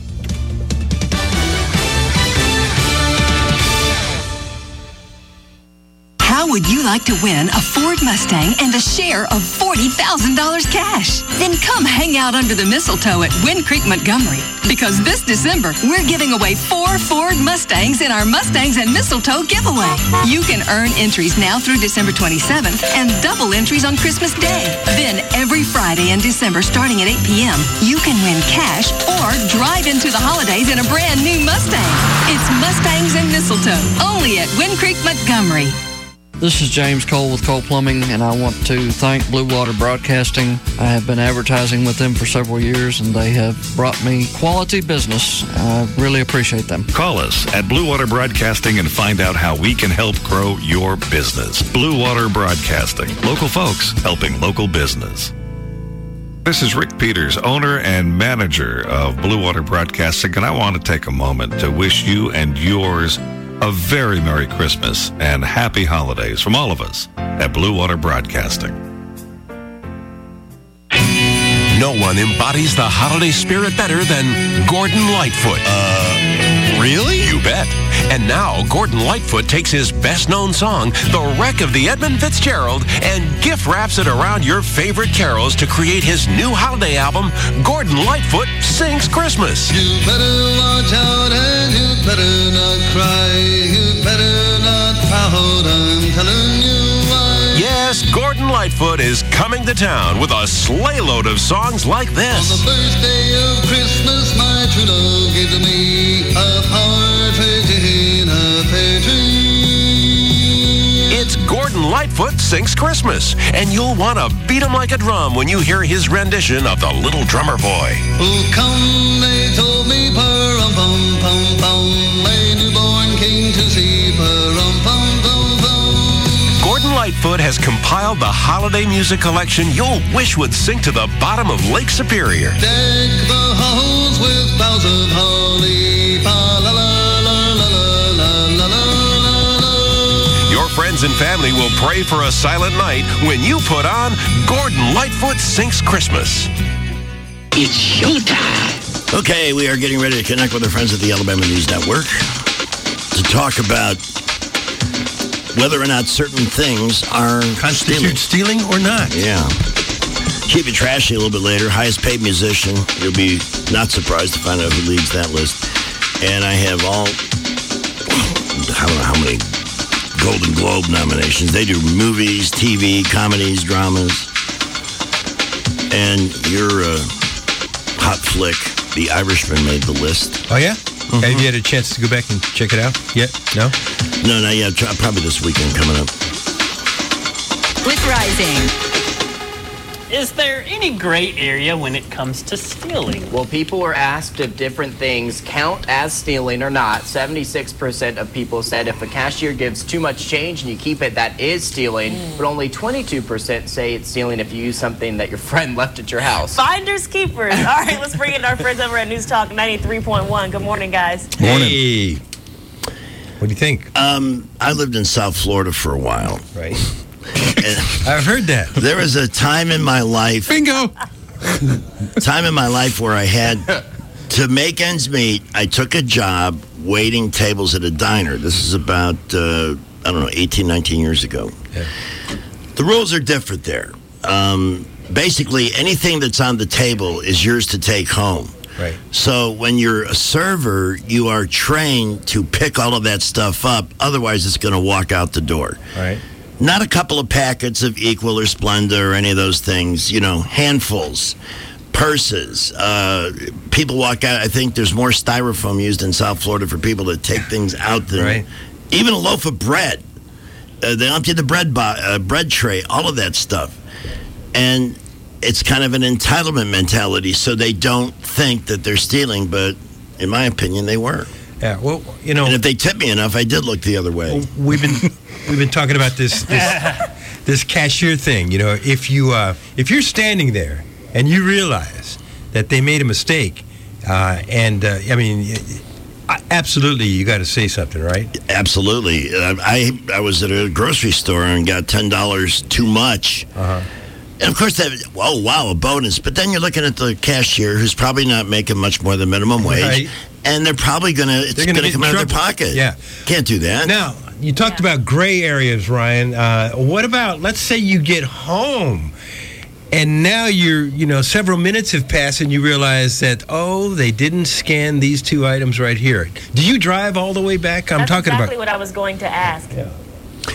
How would you like to win a Ford Mustang and a share of forty thousand dollars cash? Then come hang out under the mistletoe at Wind Creek, Montgomery. Because this December, we're giving away four Ford Mustangs in our Mustangs and Mistletoe giveaway. You can earn entries now through December twenty-seventh and double entries on Christmas Day. Then every Friday in December starting at eight p.m., you can win cash or drive into the holidays in a brand new Mustang. It's Mustangs and mistletoe. Only at Wind Creek Montgomery. This is James Cole with Cole Plumbing, and I want to thank Blue Water Broadcasting. I have been advertising with them for several years, and they have brought me quality business. I really appreciate them. Call us at Blue Water Broadcasting and find out how we can help grow your business. Blue Water Broadcasting. Local folks helping local business. This is Rick Peters, owner and manager of Blue Water Broadcasting, and I want to take a moment to wish you and yours a very Merry Christmas and Happy Holidays from all of us at Blue Water Broadcasting. No one embodies the holiday spirit better than Gordon Lightfoot. Uh, really? You bet. And now, Gordon Lightfoot takes his best-known song, The Wreck of the Edmund Fitzgerald, and gift wraps it around your favorite carols to create his new holiday album, Gordon Lightfoot Sings Christmas. You better watch out and you better not cry. You better not pout, I'm telling you why. Yes, Gordon Lightfoot is coming to town with a sleigh load of songs like this. On the first day of Christmas, my true love gave to me a partridge in a pear tree. It's Gordon Lightfoot Sings Christmas, and you'll want to beat him like a drum when you hear his rendition of The Little Drummer Boy. Oh, come, they told me, pum-pum-pum-pum, my newborn king to see, pum-pum-pum-pum. Gordon Lightfoot has compiled the holiday music collection you'll wish would sink to the bottom of Lake Superior. Deck the halls with boughs of holly, pa-la-la-la-la-la-la-la-la-la. Your friends and family will pray for a silent night when you put on Gordon Lightfoot Sings Christmas. It's showtime. Okay, we are getting ready to connect with our friends at the Alabama News Network to talk about whether or not certain things are Constitute stealing. stealing or not. Yeah. Keep it trashy a little bit later. Highest paid musician. You'll be not surprised to find out who leads that list. And I have all, I don't know how many Golden Globe nominations. They do movies, T V, comedies, dramas. And your uh, hot flick, The Irishman, made the list. Oh, yeah? Mm-hmm. Have you had a chance to go back and check it out yet? No? No, not yet. Probably this weekend coming up. With Rising. Is there any gray area when it comes to stealing? Well, people were asked if different things count as stealing or not. seventy-six percent of people said if a cashier gives too much change and you keep it, that is stealing. Mm. But only twenty-two percent say it's stealing if you use something that your friend left at your house. Finders keepers. All right, let's bring in our friends over at News Talk ninety-three point one. Good morning, guys. Morning. Hey. What do you think? Um, I lived in South Florida for a while. Right. I've heard that. There was a time in my life. Bingo. Time in my life where I had to make ends meet. I took a job waiting tables at a diner. This is about, uh, I don't know, eighteen, nineteen years ago. Yeah. The rules are different there. Um, basically, anything that's on the table is yours to take home. Right. So when you're a server, you are trained to pick all of that stuff up. Otherwise, it's going to walk out the door. Right. Not a couple of packets of Equal or Splenda or any of those things. You know, handfuls, purses. Uh, people walk out. I think there's more styrofoam used in South Florida for people to take things out than right. even a loaf of bread. Uh, they empty the bread bo- uh, bread tray, all of that stuff. And it's kind of an entitlement mentality, so they don't think that they're stealing, but in my opinion, they were. Yeah, well, you know, and if they tip me enough, I did look the other way. We've been we've been talking about this this, this cashier thing. You know, if you uh, if you're standing there and you realize that they made a mistake, uh, and uh, I mean, absolutely, you got to say something, right? Absolutely. I I was at a grocery store and got ten dollars too much. Uh-huh. And, of course, that, oh, wow, a bonus. But then you're looking at the cashier who's probably not making much more than minimum wage. Right. And they're probably going to, it's going to come out of their pocket. Yeah. Can't do that. Now, you talked yeah. about gray areas, Ryan. Uh, what about, let's say you get home and now you're, you know, several minutes have passed and you realize that, oh, they didn't scan these two items right here. Do you drive all the way back? I'm That's talking exactly about. what I was going to ask. Yeah.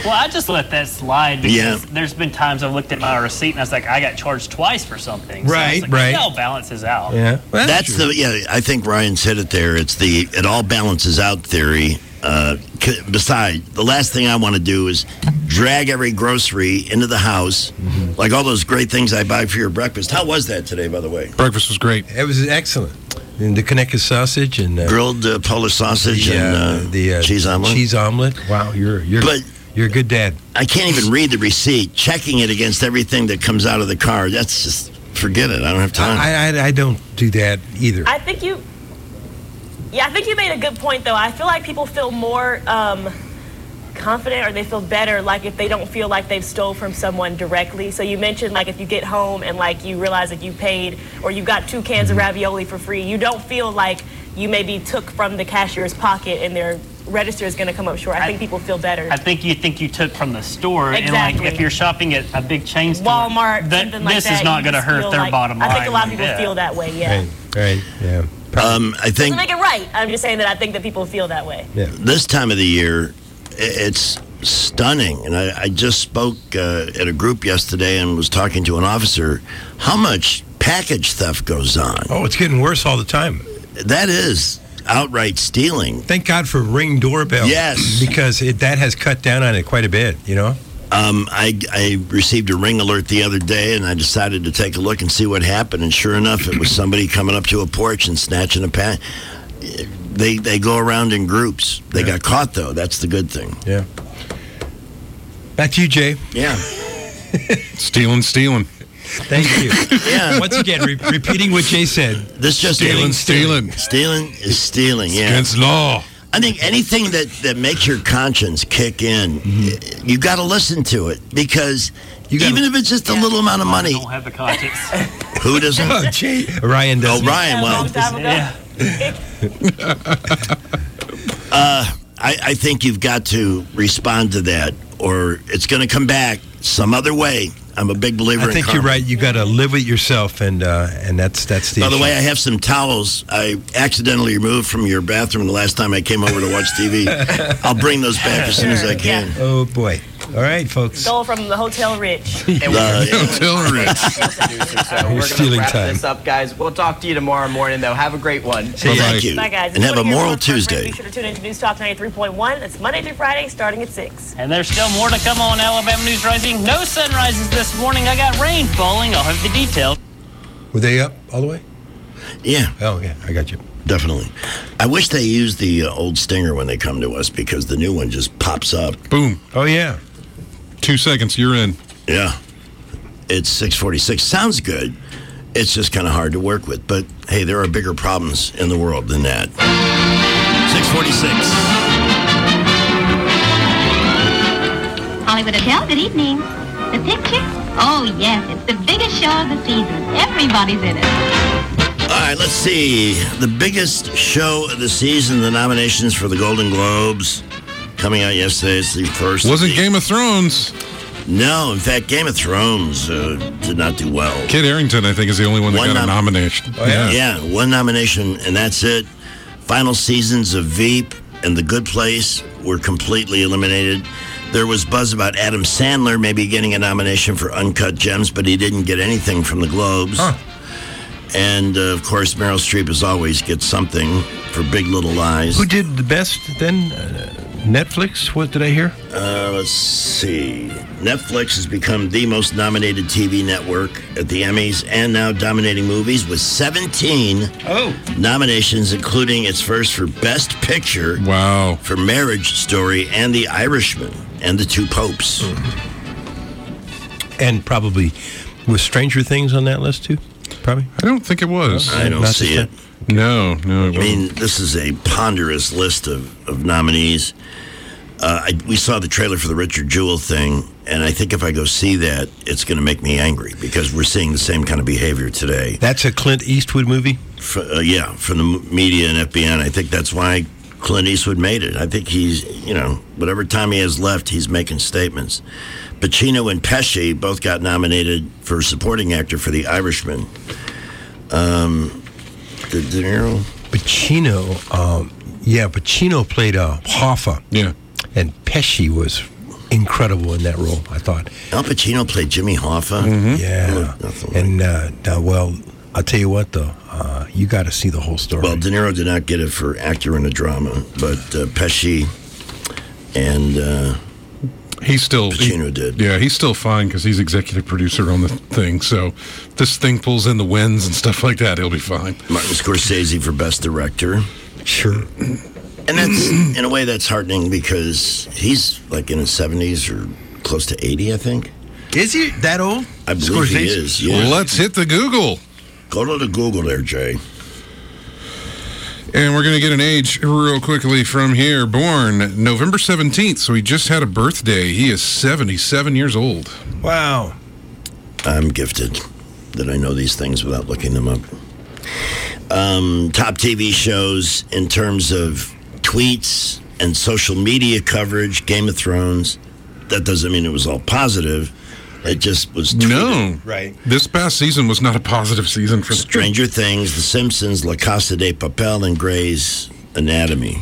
Well, I just let that slide because Yeah. there's been times I've looked at my receipt and I was like, I got charged twice for something. So I was Right, like, right. It all balances out. Yeah. That's the yeah. I think Ryan's hit it there. It's the it all balances out theory. Uh, c- beside, the last thing I want to do is drag every grocery into the house, Mm-hmm. like all those great things I buy for your breakfast. How was that today, by the way? Breakfast was great. It was excellent. And the Connecticut sausage and uh, grilled uh, Polish sausage the, and uh, uh, the uh, cheese omelet. Cheese omelet. Wow, you're you're But- you're a good dad. I can't even read the receipt. Checking it against everything that comes out of the car. That's just forget it. I don't have time. I, I I don't do that either. I think you. Yeah, I think you made a good point, though. I feel like people feel more um, confident, or they feel better, like if they don't feel like they've stole from someone directly. So you mentioned, like, if you get home and like you realize that you paid, or you got two cans of ravioli for free, you don't feel like you maybe took from the cashier's pocket and their register is going to come up short. I think people feel better. I think you think you took from the store, and Exactly. like if you're shopping at a big chain store, Walmart, that, something like this that. is not you going to just hurt feel their like- bottom line. I think a lot of people Yeah. feel that way. Yeah. Right. Right. Yeah. Um, I think Doesn't make it right. I'm just saying that I think that people feel that way. Yeah. this time of the year, i- it's stunning. And I, I just spoke uh, at a group yesterday and was talking to an officer. How much package theft goes on? Oh, it's getting worse all the time. That is outright stealing. Thank God for Ring doorbell. Yes. Because it, that has cut down on it quite a bit, you know? Um, I, I received a Ring alert the other day, and I decided to take a look and see what happened. And sure enough, it was somebody coming up to a porch and snatching a pan. They they go around in groups. They Yeah. got caught though. That's the good thing. Yeah. Back to you, Jay. Yeah. Stealing, stealing. Thank you. Yeah. Once again, re- repeating what Jay said. This just Stealing, stealing. Stealing is stealing. Yeah. Against law. I think anything that, that makes your conscience kick in, Mm-hmm. you got to listen to it because gotta- even if it's just a little amount of I money, don't have the conscience. who doesn't? Oh, Jay. Ryan does. Oh, Ryan, A well, long time ago. uh, I, I think you've got to respond to that, or it's going to come back some other way. I'm a big believer in I think karma. you're right. You got to live with yourself, and uh, and that's that's the By the issue. way, I have some towels I accidentally removed from your bathroom the last time I came over to watch T V. I'll bring those back as soon as I can. Oh boy! All right, folks. Stole from the Hotel Rich. And we're Uh, gonna- Hotel Rich. So we're going to stealing wrap time. this up, guys. We'll talk to you tomorrow morning, though. Have a great one. Well, See ya. thank you. Bye, guys. And If have you a wanna hear moral more from our friends, Tuesday. Be sure to tune in to News Talk ninety-three point one. It's Monday through Friday, starting at six. And there's still more to come on Alabama News Rising. No sunrises this morning. I got rain falling. I'll have the details. Were they up all the way? Yeah, Oh yeah, I got you. definitely. I wish they used the uh, old Stinger when they come to us because the new one just pops up. Boom. Oh yeah. Two seconds, you're in. Yeah. It's six forty-six. Sounds good. It's just kind of hard to work with. But hey, there are bigger problems in the world than that. six forty-six. Hollywood Hotel, good evening. The picture? Oh, yes, it's the biggest show of the season. Everybody's in it. All right, let's see. The biggest show of the season, the nominations for the Golden Globes coming out yesterday. It's the first. Wasn't Game of Thrones. No, in fact, Game of Thrones uh, did not do well. Kit Harington, I think, is the only one that One got a nom- nomination. Oh, yeah? Yeah, one nomination, and that's it. Final seasons of Veep and The Good Place were completely eliminated. There was buzz about Adam Sandler maybe getting a nomination for Uncut Gems, but he didn't get anything from the Globes. Huh. And, uh, of course, Meryl Streep as always gets something for Big Little Lies. Who did the best then? Uh, Netflix? What did I hear? Uh, let's see. Netflix has become the most nominated T V network at the Emmys and now dominating movies with seventeen Oh. nominations, including its first for Best Picture Wow. for Marriage Story and The Irishman and The Two Popes. And probably was Stranger Things on that list too? Probably. I don't think it was. I don't Not see just it. No, no. It I mean, this is a ponderous list of, of nominees. Uh, I, we saw the trailer for the Richard Jewell thing, and I think if I go see that, it's going to make me angry because we're seeing the same kind of behavior today. That's a Clint Eastwood movie? F uh, yeah, from the m- media and F B I. I think that's why Clint Eastwood made it. I think he's, you know, whatever time he has left, he's making statements. Pacino and Pesci both got nominated for supporting actor for The Irishman. Um, De, De Niro? Pacino, um, yeah, Pacino played uh, Hoffa. Yeah. And Pesci was incredible in that role, I thought. Al Pacino played Jimmy Hoffa. Mm-hmm. Yeah. And, uh, uh, well, I'll tell you what, though. Uh, you got to see the whole story. Well, De Niro did not get it for actor in a drama, but uh, Pesci and uh, he's still Pacino he, did. Yeah, he's still fine because he's executive producer on the thing. So if this thing pulls in the wins and stuff like that, he'll be fine. Martin Scorsese for Best Director. Sure. And that's, in a way, that's heartening because he's like in his seventies or close to eighty, I think. Is he that old? I believe Scorsese? he is. Yeah. Well, let's hit the Google. Go to the Google there, Jay. And we're going to get an age real quickly from here. Born November seventeenth, so he just had a birthday. He is seventy-seven years old. Wow. I'm gifted that I know these things without looking them up. Um, top T V shows in terms of tweets and social media coverage, Game of Thrones. That doesn't mean it was all positive. It just was tweeted. No. Right. This past season was not a positive season for Stranger Things, The Simpsons, La Casa de Papel, and Grey's Anatomy.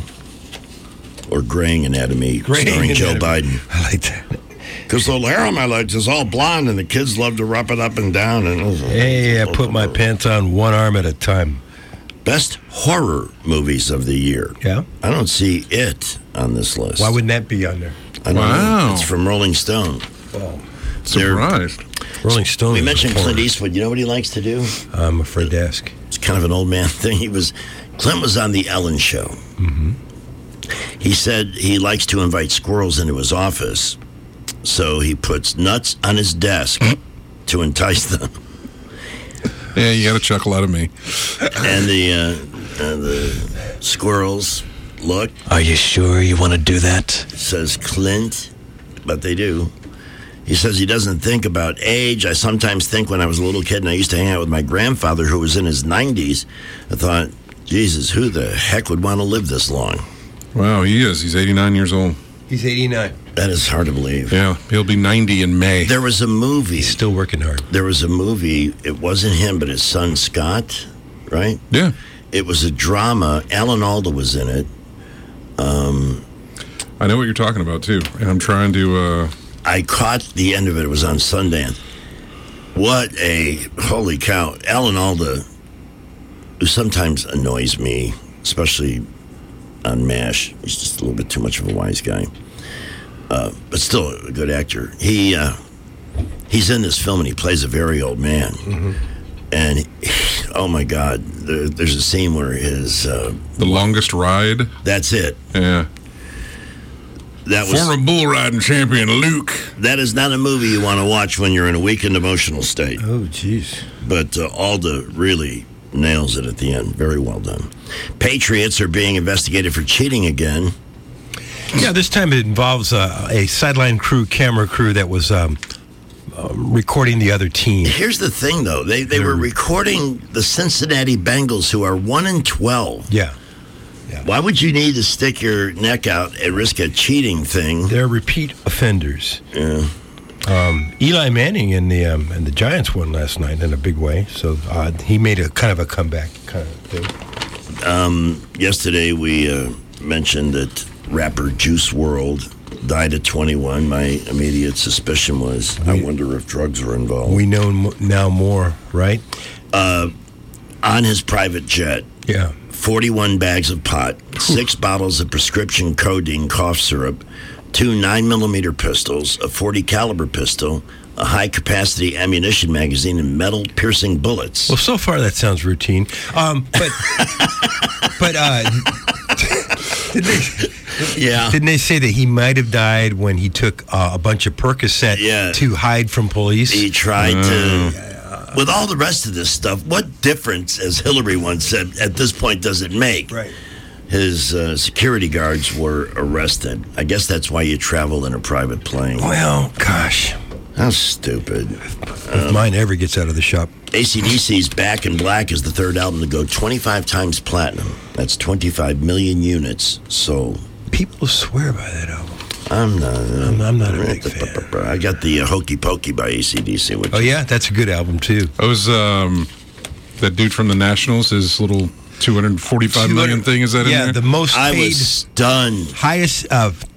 Or Graying Anatomy, Graying starring Joe Anatomy. Biden. I like that. Because the hair on my legs is all blonde, and the kids love to rub it up and down. And Hey, I put my pants on one arm at a time. Best horror movies of the year. Yeah? I don't see it on this list. Why wouldn't that be on there? I don't Wow. know. It's from Rolling Stone. Wow. Surprised. Rolling Stone. We is mentioned a horror. Clint Eastwood. You know what he likes to do? I'm afraid to ask. It's kind of an old man thing. He was Clint was on the Ellen Show. Mm-hmm. He said he likes to invite squirrels into his office, so he puts nuts on his desk to entice them. Yeah, you got a chuckle out of me. And the uh, uh, the squirrels look. Are you sure you want to do that? Says Clint, but they do. He says he doesn't think about age. I sometimes think when I was a little kid and I used to hang out with my grandfather who was in his nineties, I thought, Jesus, who the heck would want to live this long? Wow, he is. He's eighty-nine years old. He's eighty-nine. That is hard to believe. Yeah, he'll be ninety in May. There was a movie. He's still working hard. There was a movie. It wasn't him, but his son Scott, right? Yeah. It was a drama. Alan Alda was in it. Um, I know what you're talking about, too. And I'm trying to... Uh... I caught the end of it. It was on Sundance. What a... Holy cow. Alan Alda, who sometimes annoys me, especially on MASH. He's just a little bit too much of a wise guy. Uh, but still a good actor. He uh, he's in this film and he plays a very old man. Mm-hmm. And he, oh my God, there, there's a scene where his uh, The Longest Ride. That's it. Yeah. That was former bull riding champion Luke. That is not a movie you want to watch when you're in a weakened emotional state. Oh, jeez. But uh, Alda really nails it at the end. Very well done. Patriots are being investigated for cheating again. Yeah, this time it involves uh, a sideline crew, camera crew that was um, uh, recording the other team. Here's the thing, though. They they were recording the Cincinnati Bengals, who are one and twelve. Yeah. yeah. Why would you need to stick your neck out and risk a cheating thing? They're repeat offenders. Yeah. Um, Eli Manning and the um, and the Giants won last night in a big way, so uh, he made a kind of a comeback kind of thing. Um, yesterday we uh, mentioned that rapper Juice world died at twenty-one. My immediate suspicion was, we, I wonder if drugs were involved. We know m- now more, right? Uh, on his private jet. Yeah. forty-one bags of pot, six bottles of prescription codeine cough syrup, two nine millimeter pistols, a forty caliber pistol, a high-capacity ammunition magazine, and metal-piercing bullets. Well, so far that sounds routine. Um, but, but uh, did they, yeah. didn't they say that he might have died when he took uh, a bunch of Percocet yeah. to hide from police? He tried mm. to... With all the rest of this stuff, what difference, as Hillary once said, at this point does it make? Right. His uh, security guards were arrested. I guess that's why you travel in a private plane. Well, gosh. How stupid. If um, mine ever gets out of the shop. A C D C's Back in Black is the third album to go twenty-five times platinum. That's twenty-five million units sold. People swear by that album. I'm not. Uh, I'm, I'm not a big fan. I got the uh, Hokey Pokey by A C D C. Which oh, yeah? That's a good album, too. That was um, that dude from the Nationals, his little two hundred forty-five million thing. Is that yeah, in there? Yeah, the most paid. I was stunned. Highest uh,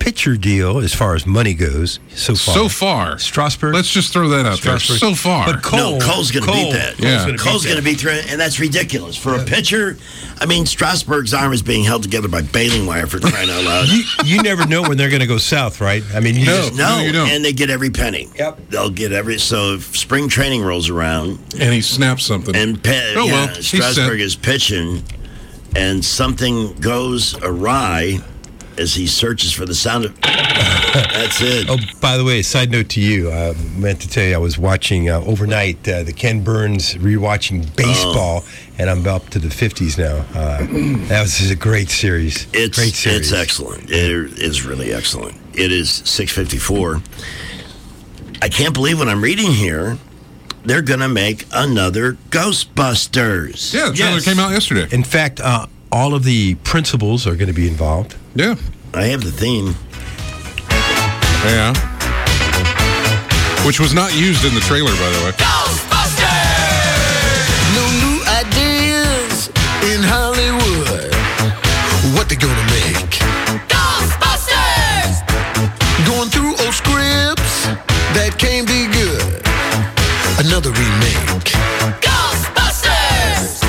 pitcher deal as far as money goes so far. So far. Strasburg. Let's just throw that out Strasburg. there. So far. But Cole, no, Cole's going to Cole, beat that. Yeah. Cole's going to beat that, and that's ridiculous for a pitcher. I mean, Strasburg's arm is being held together by baling wire for crying out loud. you, you never know when they're going to go south, right? I mean, you no, just no, you don't. And they get every penny. Yep. They'll get every. So if spring training rolls around, and he snaps something, and pe- oh, yeah, well, Strasburg is pitching, and something goes awry as he searches for the sound of. That's it. Oh, by the way, side note to you, I meant to tell you I was watching uh, overnight uh, the Ken Burns rewatching baseball, oh. and I'm up to the fifties now. Uh, that was this is a great series. It's great series. It's excellent. It is really excellent. It is six fifty-four. I can't believe what I'm reading here. They're going to make another Ghostbusters. Yeah, the trailer yes. came out yesterday. In fact, uh, all of the principals are going to be involved. Yeah. I have the theme. Yeah. Which was not used in the trailer, by the way. Ghostbusters! No new ideas in Hollywood. What they gonna make? Ghostbusters! Going through old scripts that can't be good. Another remake. Ghostbusters!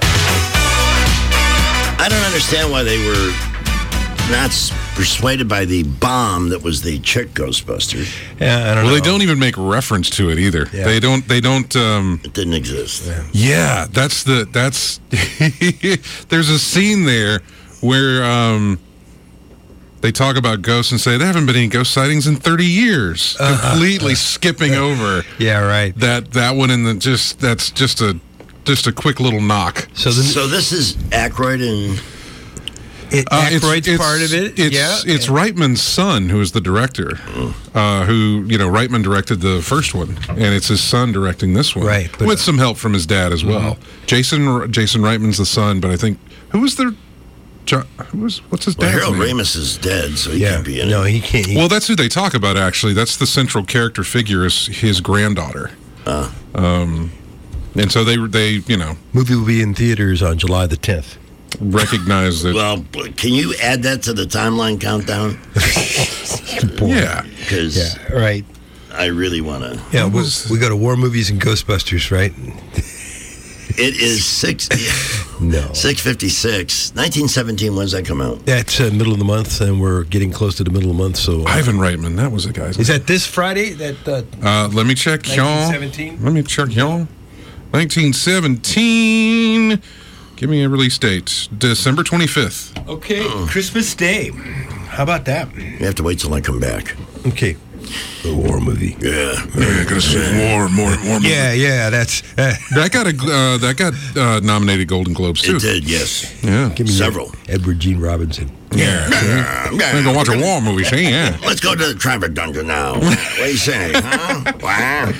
I don't understand why they were not persuaded by the bomb that was the chick Ghostbusters. Yeah, I don't well, know. they don't even make reference to it either. Yeah. They don't. They don't. Um, it didn't exist. Yeah. yeah, that's the. That's. There's a scene there where um, they talk about ghosts and say there haven't been any ghost sightings in thirty years. Uh, completely uh, skipping over. Yeah, right. That that one and the just that's just a just a quick little knock. So the, so this is Aykroyd and. It, uh, Aykroyd's it's, part of it. It's, yeah, it's yeah. Reitman's son who is the director. Uh, who you know, Reitman directed the first one, and it's his son directing this one, right? But, with some help from his dad as well. Mm-hmm. Jason Jason Reitman's the son, but I think who was their who was what's his well, dad's Harold name? Ramis is dead, so he yeah. can't be in no, it. No, he can't. He... Well, that's who they talk about. Actually, that's the central character figure is his granddaughter. Uh. Um, and so they they you know movie will be in theaters on July the tenth. Recognize that. Well, can you add that to the timeline countdown? Yeah, because yeah, right. I really want to. Yeah, we, we go to war movies and Ghostbusters, right? It is six. no, six fifty six. Nineteen seventeen. When's that come out? That's uh, middle of the month, and we're getting close to the middle of the month. So uh, Ivan Reitman, that was the guy's. Is that this Friday? That uh, uh, let me check, y'all. nineteen seventeen. Let me check, y'all. nineteen seventeen. Give me a release date. December twenty-fifth. Okay, oh. Christmas Day. How about that? You have to wait till I come back. Okay. The war movie. Yeah. Yeah, gotta see war, more, war movie. Yeah, yeah, that's... Uh, that got a, uh, that got uh, nominated Golden Globes, too. It did, yes. Yeah. Give me several. Edward Gene Robinson. Yeah. yeah. I'm going to go watch a war movie, see? Yeah. Let's go to the traffic dungeon now. What do you say, huh? Wow.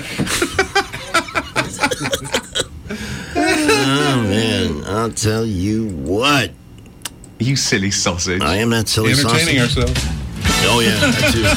Oh, man. I'll tell you what. You silly sausage. I am that silly Entertaining sausage. Entertaining ourselves. Oh, yeah, that too.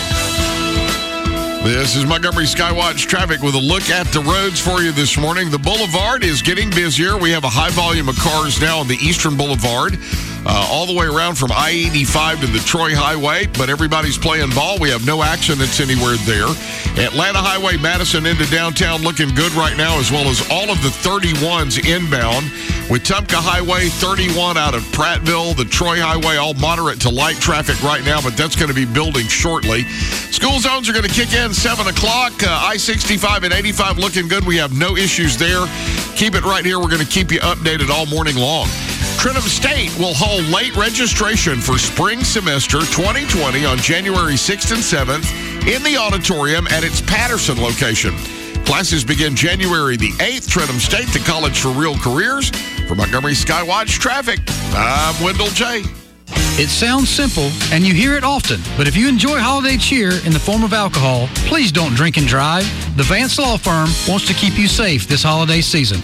This is Montgomery Skywatch Traffic with a look at the roads for you this morning. The boulevard is getting busier. We have a high volume of cars now on the Eastern Boulevard, uh, all the way around from I eighty-five to the Troy Highway, but everybody's playing ball. We have no accidents anywhere there. Atlanta Highway, Madison into downtown looking good right now, as well as all of the thirty-ones inbound. With Tumpka Highway, thirty-one out of Prattville, the Troy Highway, all moderate to light traffic right now, but that's going to be building shortly. School zones are going to kick in seven o'clock. Uh, I sixty-five and eighty-five looking good. We have no issues there. Keep it right here. We're going to keep you updated all morning long. Trenton State will hold late registration for spring semester twenty twenty on January sixth and seventh in the auditorium at its Patterson location. Classes begin January the eighth. Trenton State, the College for Real Careers. For Montgomery Skywatch Traffic, I'm Wendell J. It sounds simple, and you hear it often, but if you enjoy holiday cheer in the form of alcohol, please don't drink and drive. The Vance Law Firm wants to keep you safe this holiday season.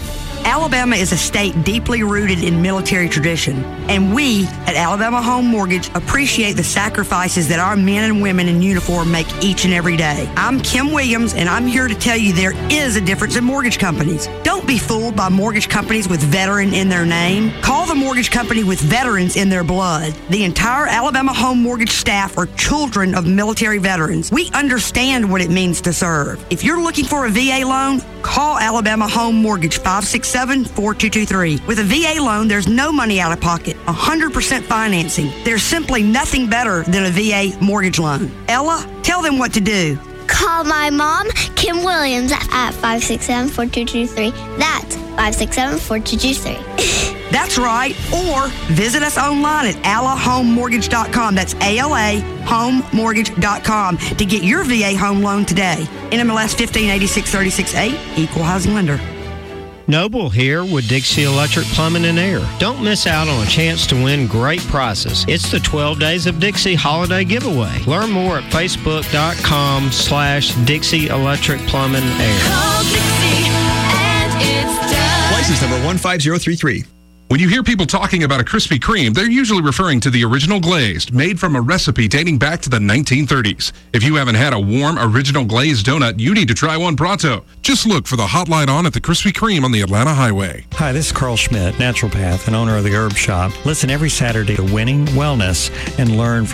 Alabama is a state deeply rooted in military tradition, and we at Alabama Home Mortgage appreciate the sacrifices that our men and women in uniform make each and every day. I'm Kim Williams, and I'm here to tell you there is a difference in mortgage companies. Don't be fooled by mortgage companies with veteran in their name. Call the mortgage company with veterans in their blood. The entire Alabama Home Mortgage staff are children of military veterans. We understand what it means to serve. If you're looking for a V A loan, call Alabama Home Mortgage five six seven, four two two three. With a V A loan, there's no money out of pocket, one hundred percent financing. There's simply nothing better than a V A mortgage loan. Ella, tell them what to do. Call my mom, Kim Williams, at five six seven, four two two three. That's five six seven, four two two three. That's right. Or visit us online at ala home mortgage dot com. That's A L A home mortgage dot com to get your V A home loan today. N M L S fifteen eighty-six thirty-six eight, Equal Housing Lender. Noble here with Dixie Electric Plumbing and Air. Don't miss out on a chance to win great prizes. It's the twelve Days of Dixie Holiday Giveaway. Learn more at facebook.com slash Dixie Electric Plumbing and Air. Call Dixie and it's done. License number one five zero three three. When you hear people talking about a Krispy Kreme, they're usually referring to the original glazed, made from a recipe dating back to the nineteen thirties. If you haven't had a warm, original glazed donut, you need to try one pronto. Just look for the hot light on at the Krispy Kreme on the Atlanta Highway. Hi, this is Carl Schmidt, naturopath and owner of the Herb Shop. Listen every Saturday to Winning Wellness and learn from